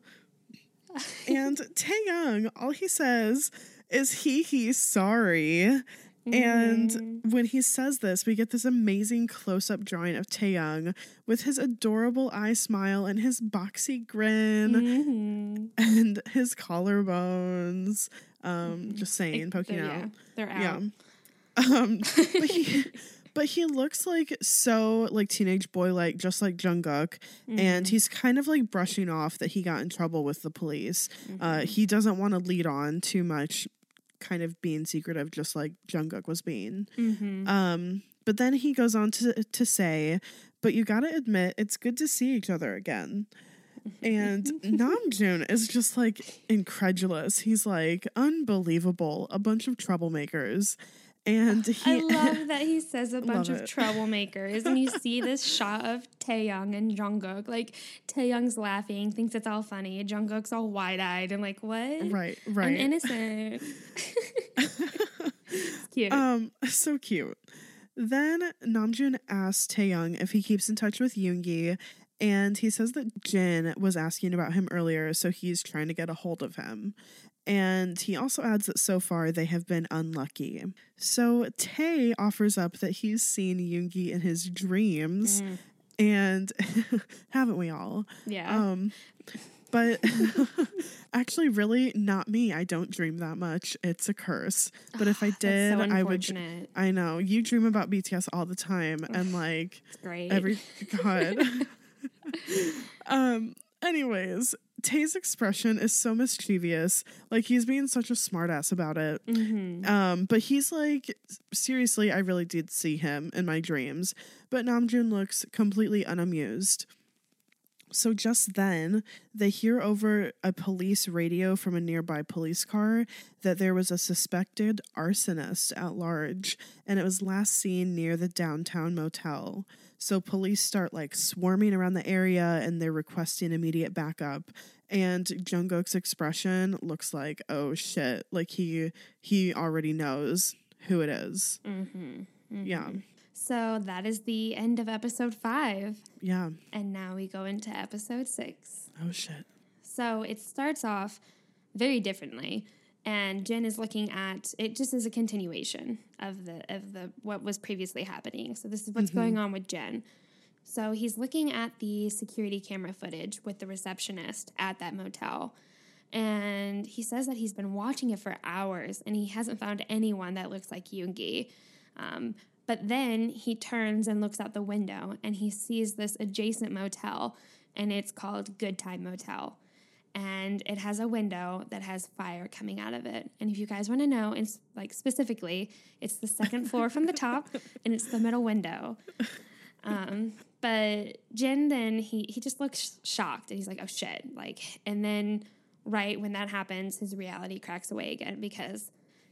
And Taehyung, all he says is sorry. And when he says this, we get this amazing close-up drawing of Taehyung with his adorable eye smile and his boxy grin and his collarbones. Just saying, poking out. Yeah, they're out. Yeah. But he looks like so like teenage boy, like just like Jungkook, and he's kind of like brushing off that he got in trouble with the police. He doesn't want to lead on too much, kind of being secretive, just like Jungkook was being. But then he goes on to say, but you gotta admit, it's good to see each other again. And Namjoon is just like incredulous. He's like, unbelievable, a bunch of troublemakers. And I love that he says a bunch of troublemakers, and you see this shot of Taehyung and Jungkook. Like, Taehyung's laughing, thinks it's all funny. Jungkook's all wide-eyed and like, what? Right. I'm innocent. It's cute. So cute. Then Namjoon asks Taehyung if he keeps in touch with Yoongi, and he says that Jin was asking about him earlier, so he's trying to get a hold of him. And he also adds that so far they have been unlucky. So Tae offers up that he's seen Yoongi in his dreams, and haven't we all? Yeah. But actually, really, not me. I don't dream that much. It's a curse. But if I did, so I would. I know you dream about BTS all the time, and like it's great. God. Anyways, Tae's expression is so mischievous. Like, he's being such a smartass about it. But he's like, seriously, I really did see him in my dreams. But Namjoon looks completely unamused. So just then, they hear over a police radio from a nearby police car that there was a suspected arsonist at large, and it was last seen near the downtown motel. So police start like swarming around the area, and they're requesting immediate backup. And Jungkook's expression looks like, oh shit, like he already knows who it is. Yeah. So that is the end of episode 5. Yeah. And now we go into episode 6. Oh shit. So it starts off very differently, and Jin is looking at it just as a continuation of the what was previously happening. So this is what's going on with Jin. So he's looking at the security camera footage with the receptionist at that motel. And he says that he's been watching it for hours and he hasn't found anyone that looks like Yoongi. But then he turns and looks out the window and he sees this adjacent motel, and it's called Good Time Motel. And it has a window that has fire coming out of it. And if you guys want to know, it's like specifically, it's the second floor from the top and it's the middle window. But Jin then he just looks shocked and he's like, oh shit. Like, and then right when that happens, his reality cracks away again because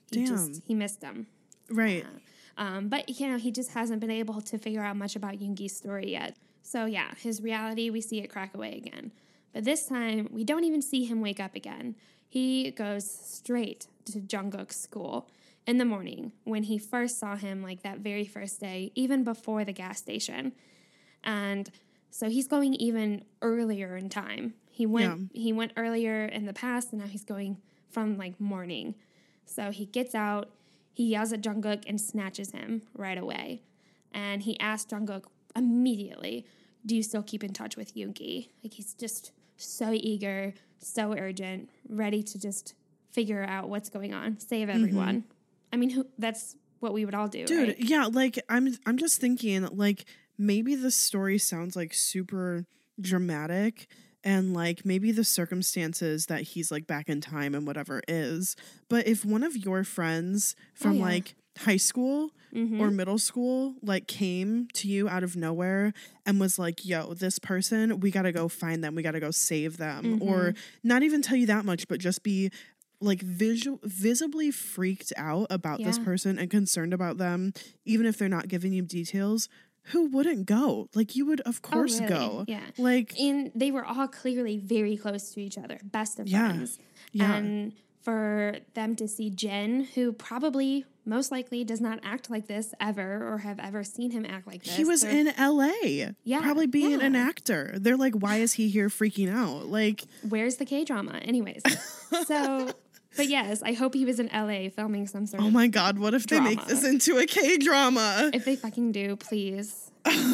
he missed him. Right. But he just hasn't been able to figure out much about Yoongi's story yet. So yeah, his reality, we see it crack away again. But this time, we don't even see him wake up again. He goes straight to Jungkook's school in the morning when he first saw him, like that very first day, even before the gas station. And so he's going even earlier in time. He went earlier in the past, and now he's going from like morning. So he gets out, he yells at Jungkook and snatches him right away. And he asks Jungkook immediately, do you still keep in touch with Yoongi? Like, he's just so eager, so urgent, ready to just figure out what's going on, save everyone. I mean, that's what we would all do, dude, right? Yeah, like, I'm just thinking, like, maybe the story sounds like super dramatic, and like maybe the circumstances that he's like back in time and whatever is, but if one of your friends from like high school or middle school like came to you out of nowhere and was like, yo, this person, we gotta go find them, we gotta go save them, or not even tell you that much, but just be like visibly freaked out about this person and concerned about them, even if they're not giving you details, who wouldn't go? Like, you would, of course, go. Yeah. Like, and they were all clearly very close to each other, best of friends. Yeah. And for them to see Jin, who probably, most likely, does not act like this ever or have ever seen him act like this. He was in LA. Yeah. Probably being an actor. They're like, why is he here freaking out? Like, where's the K-drama? Anyways. So... But yes, I hope he was in LA filming some sort of Oh my God, what if drama. They make this into a K-drama? If they fucking do, please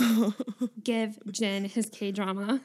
give Jin his K-drama.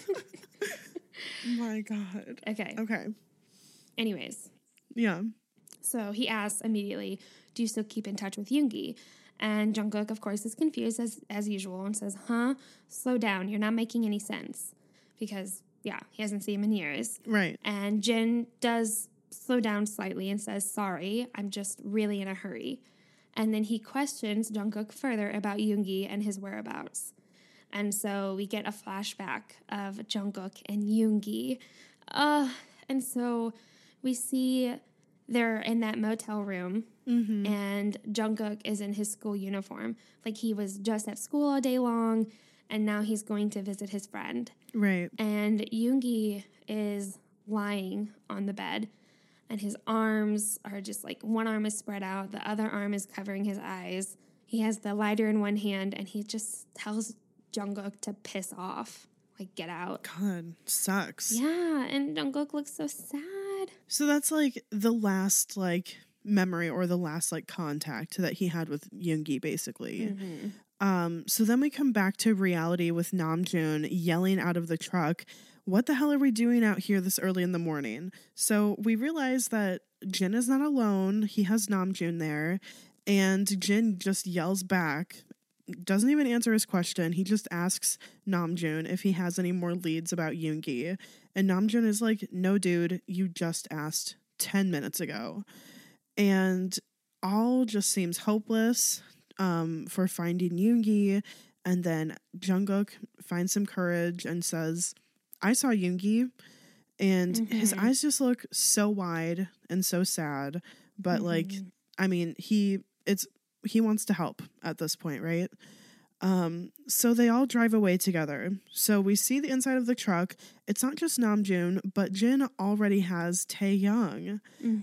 My God. Okay. Anyways. Yeah. So he asks immediately, do you still keep in touch with Yoongi? And Jungkook, of course, is confused as usual and says, slow down, you're not making any sense. Because, he hasn't seen him in years. Right. And Jin does slow down slightly and says, sorry, I'm just really in a hurry. And then he questions Jungkook further about Yoongi and his whereabouts. And so we get a flashback of Jungkook and Yoongi. And so we see they're in that motel room and Jungkook is in his school uniform. Like, he was just at school all day long and now he's going to visit his friend. Right. And Yoongi is lying on the bed. And his arms are just like, one arm is spread out, the other arm is covering his eyes. He has the lighter in one hand, and he just tells Jungkook to piss off. Like, get out. God, sucks. Yeah, and Jungkook looks so sad. So that's like the last like memory or the last like contact that he had with Yoongi, basically. So then we come back to reality with Namjoon yelling out of the truck, "What the hell are we doing out here this early in the morning?" So we realize that Jin is not alone. He has Namjoon there. And Jin just yells back, doesn't even answer his question. He just asks Namjoon if he has any more leads about Yoongi. And Namjoon is like, "No, dude, you just asked 10 minutes ago." And all just seems hopeless for finding Yoongi. And then Jungkook finds some courage and says, "I saw Yoongi." And his eyes just look so wide and so sad. But like, I mean, he wants to help at this point, right? So they all drive away together. So we see the inside of the truck. It's not just Namjoon, but Jin already has Taehyung.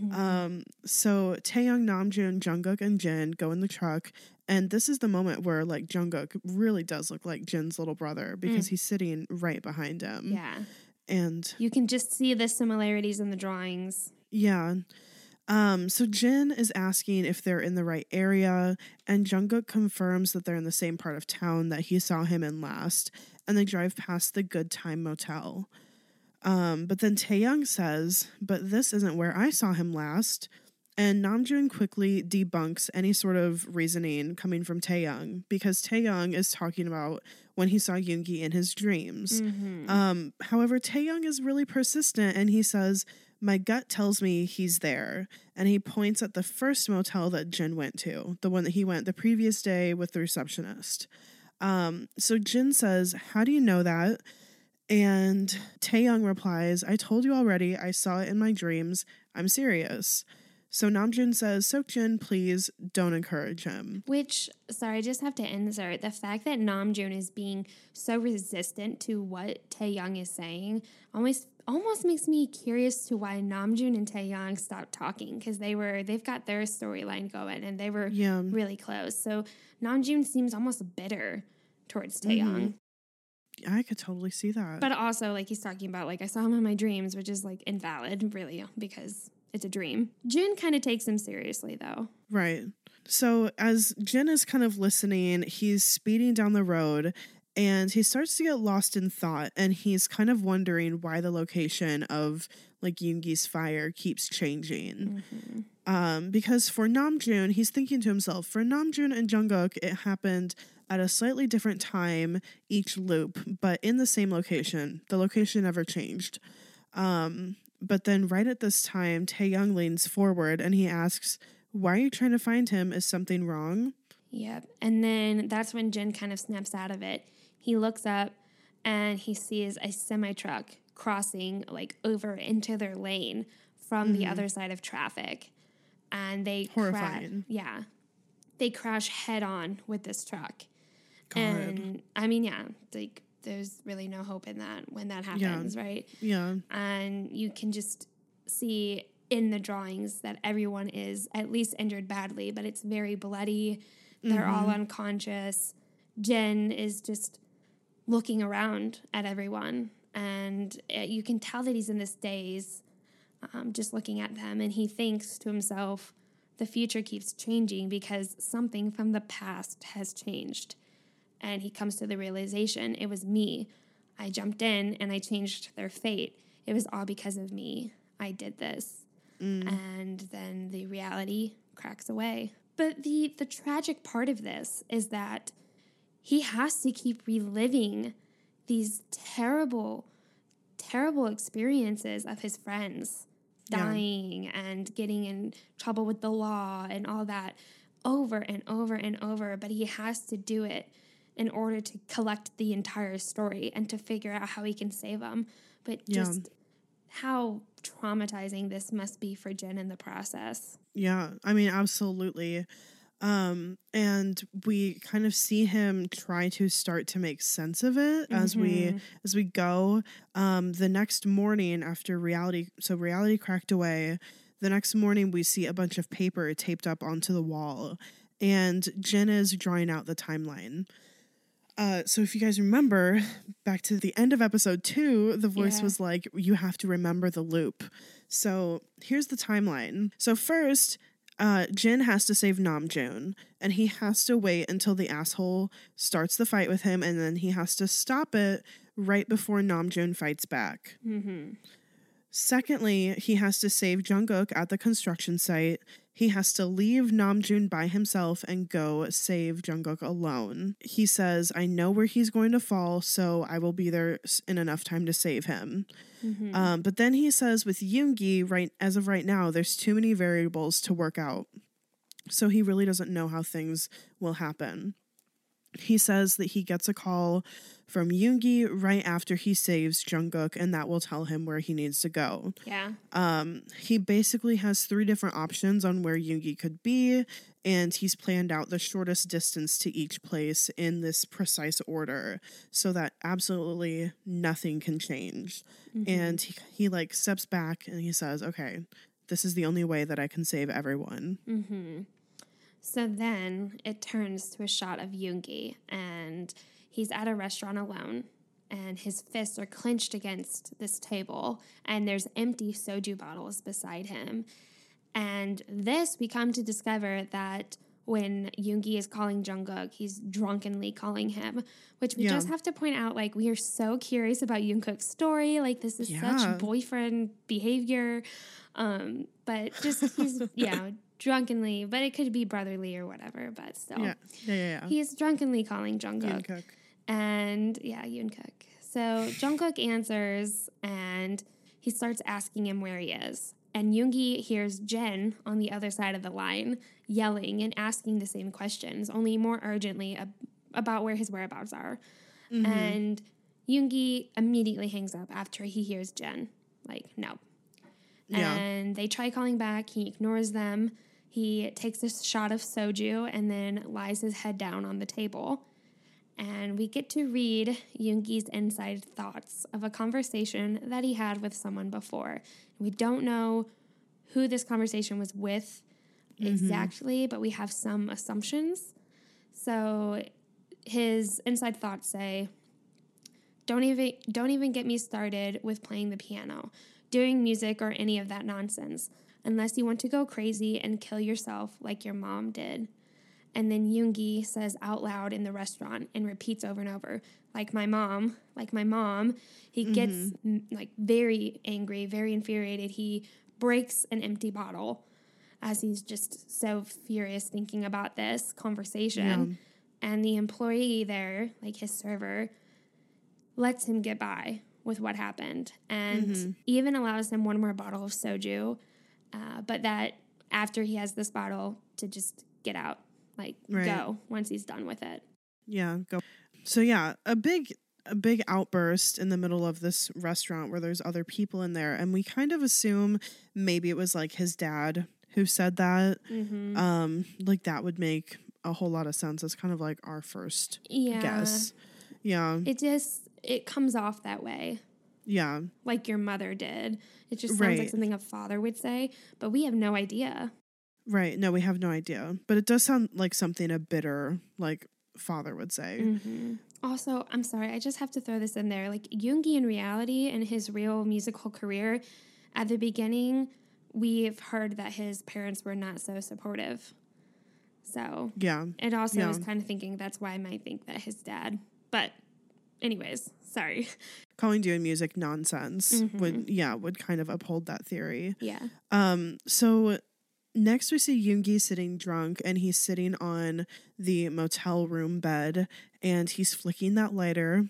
So Taehyung, Namjoon, Jungkook, and Jin go in the truck. And this is the moment where like Jungkook really does look like Jin's little brother because he's sitting right behind him. Yeah. And you can just see the similarities in the drawings. Yeah. So Jin is asking if they're in the right area, and Jungkook confirms that they're in the same part of town that he saw him in last, and they drive past the Good Time Motel. But then Taehyung says, "But this isn't where I saw him last." And Namjoon quickly debunks any sort of reasoning coming from Taehyung, because Taehyung is talking about when he saw Yoongi in his dreams. However, Taehyung is really persistent, and he says, "My gut tells me he's there." And he points at the first motel that Jin went to, the one that he went the previous day with the receptionist. So Jin says, "How do you know that?" And Taehyung replies, "I told you already. I saw it in my dreams. I'm serious." So Namjoon says, "Seokjin, please don't encourage him." Which, sorry, I just have to insert the fact that Namjoon is being so resistant to what Taehyung is saying almost makes me curious to why Namjoon and Taehyung stopped talking, because they've got their storyline going and they were really close. So Namjoon seems almost bitter towards Taehyung. I could totally see that. But also, like, he's talking about, like, I saw him in my dreams, which is, like, invalid, really, because it's a dream. Jin kind of takes him seriously, though. Right. So as Jin is kind of listening, he's speeding down the road, and he starts to get lost in thought, and he's kind of wondering why the location of, like, Yoongi's fire keeps changing. Because for Namjoon, he's thinking to himself, for Namjoon and Jungkook, it happened at a slightly different time each loop, but in the same location. The location never changed. But then right at this time, Taehyung leans forward and he asks, "Why are you trying to find him? Is something wrong?" Yep. And then that's when Jin kind of snaps out of it. He looks up and he sees a semi-truck crossing, like, over into their lane from the other side of traffic. And they they crash head on with this truck. God. And I mean, like, there's really no hope in that when that happens, right? Yeah. And you can just see in the drawings that everyone is at least injured badly, but it's very bloody. They're all unconscious. Jin is just looking around at everyone, and you can tell that he's in this daze, just looking at them, and he thinks to himself, the future keeps changing because something from the past has changed. And he comes to the realization, it was me. I jumped in and I changed their fate. It was all because of me. I did this. And then the reality cracks away. But the tragic part of this is that he has to keep reliving these terrible, terrible experiences of his friends dying and getting in trouble with the law and all that over and over and over. But he has to do it in order to collect the entire story and to figure out how he can save them. But just how traumatizing this must be for Jin in the process. Yeah, I mean, absolutely. And we kind of see him try to start to make sense of it as we go. The next morning after reality cracked away, the next morning we see a bunch of paper taped up onto the wall, and Jin is drawing out the timeline. So if you guys remember, back to the end of episode 2, the voice was like, you have to remember the loop. So here's the timeline. So first, Jin has to save Namjoon, and he has to wait until the asshole starts the fight with him, and then he has to stop it right before Namjoon fights back. Mm-hmm. Secondly, he has to save Jungkook at the construction site. He has to leave Namjoon by himself and go save Jungkook alone. He says, I know where he's going to fall, so I will be there in enough time to save him. Mm-hmm. But then he says with Yoongi, as of right now, there's too many variables to work out. So he really doesn't know how things will happen. He says that he gets a call from Yoongi right after he saves Jungkook, and that will tell him where he needs to go. Yeah. He basically has 3 different options on where Yoongi could be, and he's planned out the shortest distance to each place in this precise order so that absolutely nothing can change. Mm-hmm. And he like steps back and he says, okay, this is the only way that I can save everyone. Mm-hmm. So then it turns to a shot of Yoongi, and he's at a restaurant alone, and his fists are clenched against this table, and there's empty soju bottles beside him. And this, we come to discover that when Yoongi is calling Jungkook, he's drunkenly calling him, which we just have to point out, like, we are so curious about Jungkook's story. Like, this is such boyfriend behavior. But just, he's, drunkenly, but it could be brotherly or whatever, but still. Yeah. He's drunkenly calling Jungkook. Jungkook. And, Jungkook. So Jungkook answers, and he starts asking him where he is. And Yoongi hears Jen on the other side of the line yelling and asking the same questions, only more urgently about where his whereabouts are. Mm-hmm. And Yoongi immediately hangs up after he hears Jen. Like, no. Yeah. And they try calling back. He ignores them. He takes a shot of soju and then lies his head down on the table. And we get to read Yoongi's inside thoughts of a conversation that he had with someone before. We don't know who this conversation was with exactly, but we have some assumptions. So his inside thoughts say, don't even get me started with playing the piano, doing music, or any of that nonsense, unless you want to go crazy and kill yourself like your mom did. And then Yoongi says out loud in the restaurant and repeats over and over, like my mom. He gets like very angry, very infuriated. He breaks an empty bottle as he's just so furious thinking about this conversation. Yeah. And the employee there, like his server, lets him get by with what happened and even allows him one more bottle of soju, but that after he has this bottle to just get out. Like, go once he's done with it. Yeah, go. So, a big outburst in the middle of this restaurant where there's other people in there. And we kind of assume maybe it was, like, his dad who said that. Mm-hmm. Like, that would make a whole lot of sense. It's kind of like our first guess. Yeah. It comes off that way. Yeah. Like your mother did. It just sounds like something a father would say, but we have no idea. Right. No, we have no idea. But it does sound like something a bitter, like, father would say. Mm-hmm. Also, I'm sorry, I just have to throw this in there. Like, Yoongi in reality and his real musical career, at the beginning, we've heard that his parents were not so supportive. So, it also is kind of thinking that's why I might think that his dad. But, anyways, sorry. Calling doing music nonsense would kind of uphold that theory. Yeah. So next we see Yoongi sitting drunk, and he's sitting on the motel room bed, and he's flicking that lighter.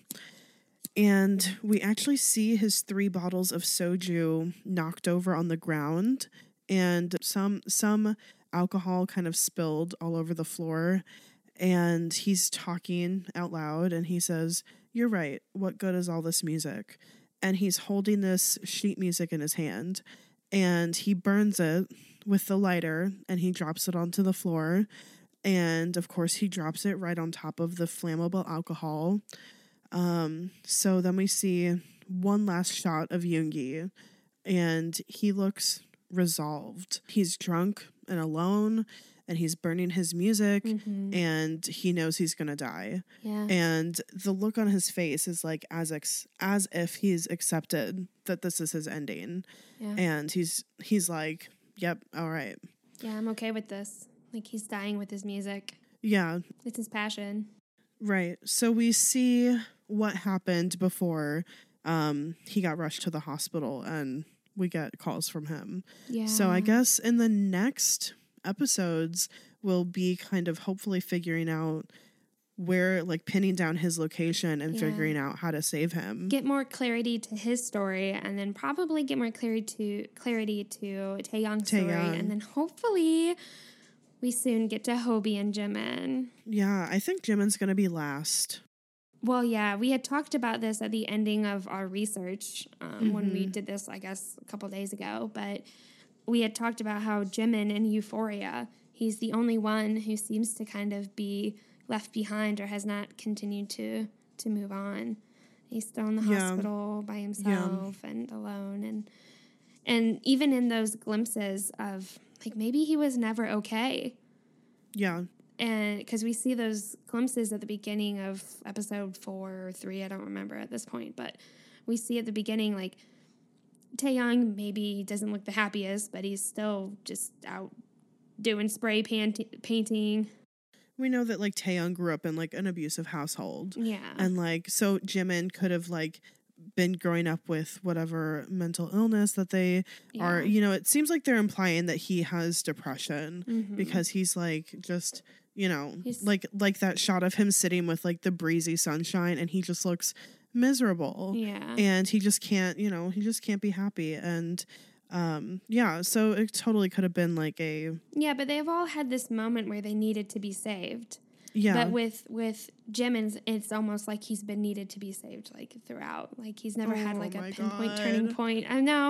And we actually see his 3 bottles of soju knocked over on the ground, and some alcohol kind of spilled all over the floor. And he's talking out loud, and he says, "You're right. What good is all this music?" And he's holding this sheet music in his hand, and he burns it with the lighter, and he drops it onto the floor. And of course he drops it right on top of the flammable alcohol. So then we see one last shot of Yoongi, and he looks resolved. He's drunk and alone, and he's burning his music, and he knows he's gonna die. Yeah. And the look on his face is like as if he's accepted that this is his ending. Yeah. And he's like, "Yep, all right." Yeah, I'm okay with this. Like, he's dying with his music. Yeah. It's his passion. Right. So we see what happened before he got rushed to the hospital, and we get calls from him. Yeah. So I guess in the next episodes, we'll be kind of hopefully figuring out where, like, pinning down his location and figuring out how to save him. Get more clarity to his story, and then probably get more clarity to Taeyong's story, and then hopefully we soon get to Hobie and Jimin. Yeah, I think Jimin's going to be last. Well, yeah, we had talked about this at the ending of our research when we did this, I guess, a couple days ago. But we had talked about how Jimin in Euphoria, he's the only one who seems to kind of be left behind or has not continued to move on. He's still in the hospital by himself and alone. And even in those glimpses of, like, maybe he was never okay. Yeah. And because we see those glimpses at the beginning of episode 4 or 3, I don't remember at this point, but we see at the beginning, like, Taeyong maybe doesn't look the happiest, but he's still just out doing spray painting. We know that, like, Taeyong grew up in, like, an abusive household. Yeah. And, like, so Jimin could have, like, been growing up with whatever mental illness that they are. You know, it seems like they're implying that he has depression because he's, like, just... You know, like that shot of him sitting with, like, the breezy sunshine, and he just looks miserable. Yeah. And he just can't, you know, he just can't be happy. And, yeah, so it totally could have been like a... Yeah, but they've all had this moment where they needed to be saved. Yeah. But with Jimin, it's almost like he's been needed to be saved, like, throughout. Like, he's never had, like, a pinpoint turning point. I know.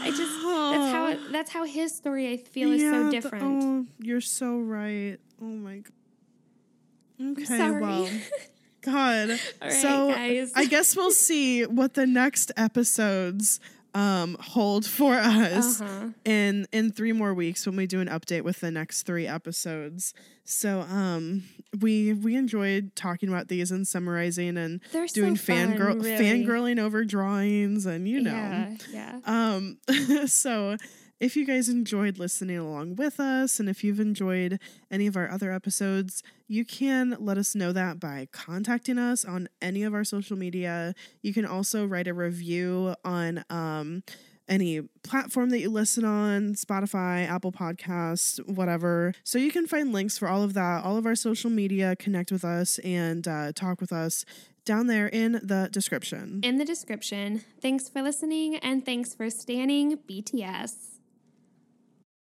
That's how his story, I feel, is so different. You're so right. Oh my God. Okay, sorry. well, God. All right, so guys. I guess we'll see what the next episodes hold for us in 3 more weeks when we do an update with the next 3 episodes. So we enjoyed talking about these and summarizing and doing fangirling over drawings, and you know. Yeah. So if you guys enjoyed listening along with us, and if you've enjoyed any of our other episodes, you can let us know that by contacting us on any of our social media. You can also write a review on any platform that you listen on, Spotify, Apple Podcasts, whatever. So you can find links for all of that, all of our social media, connect with us, and talk with us down there in the description. Thanks for listening, and thanks for standing BTS.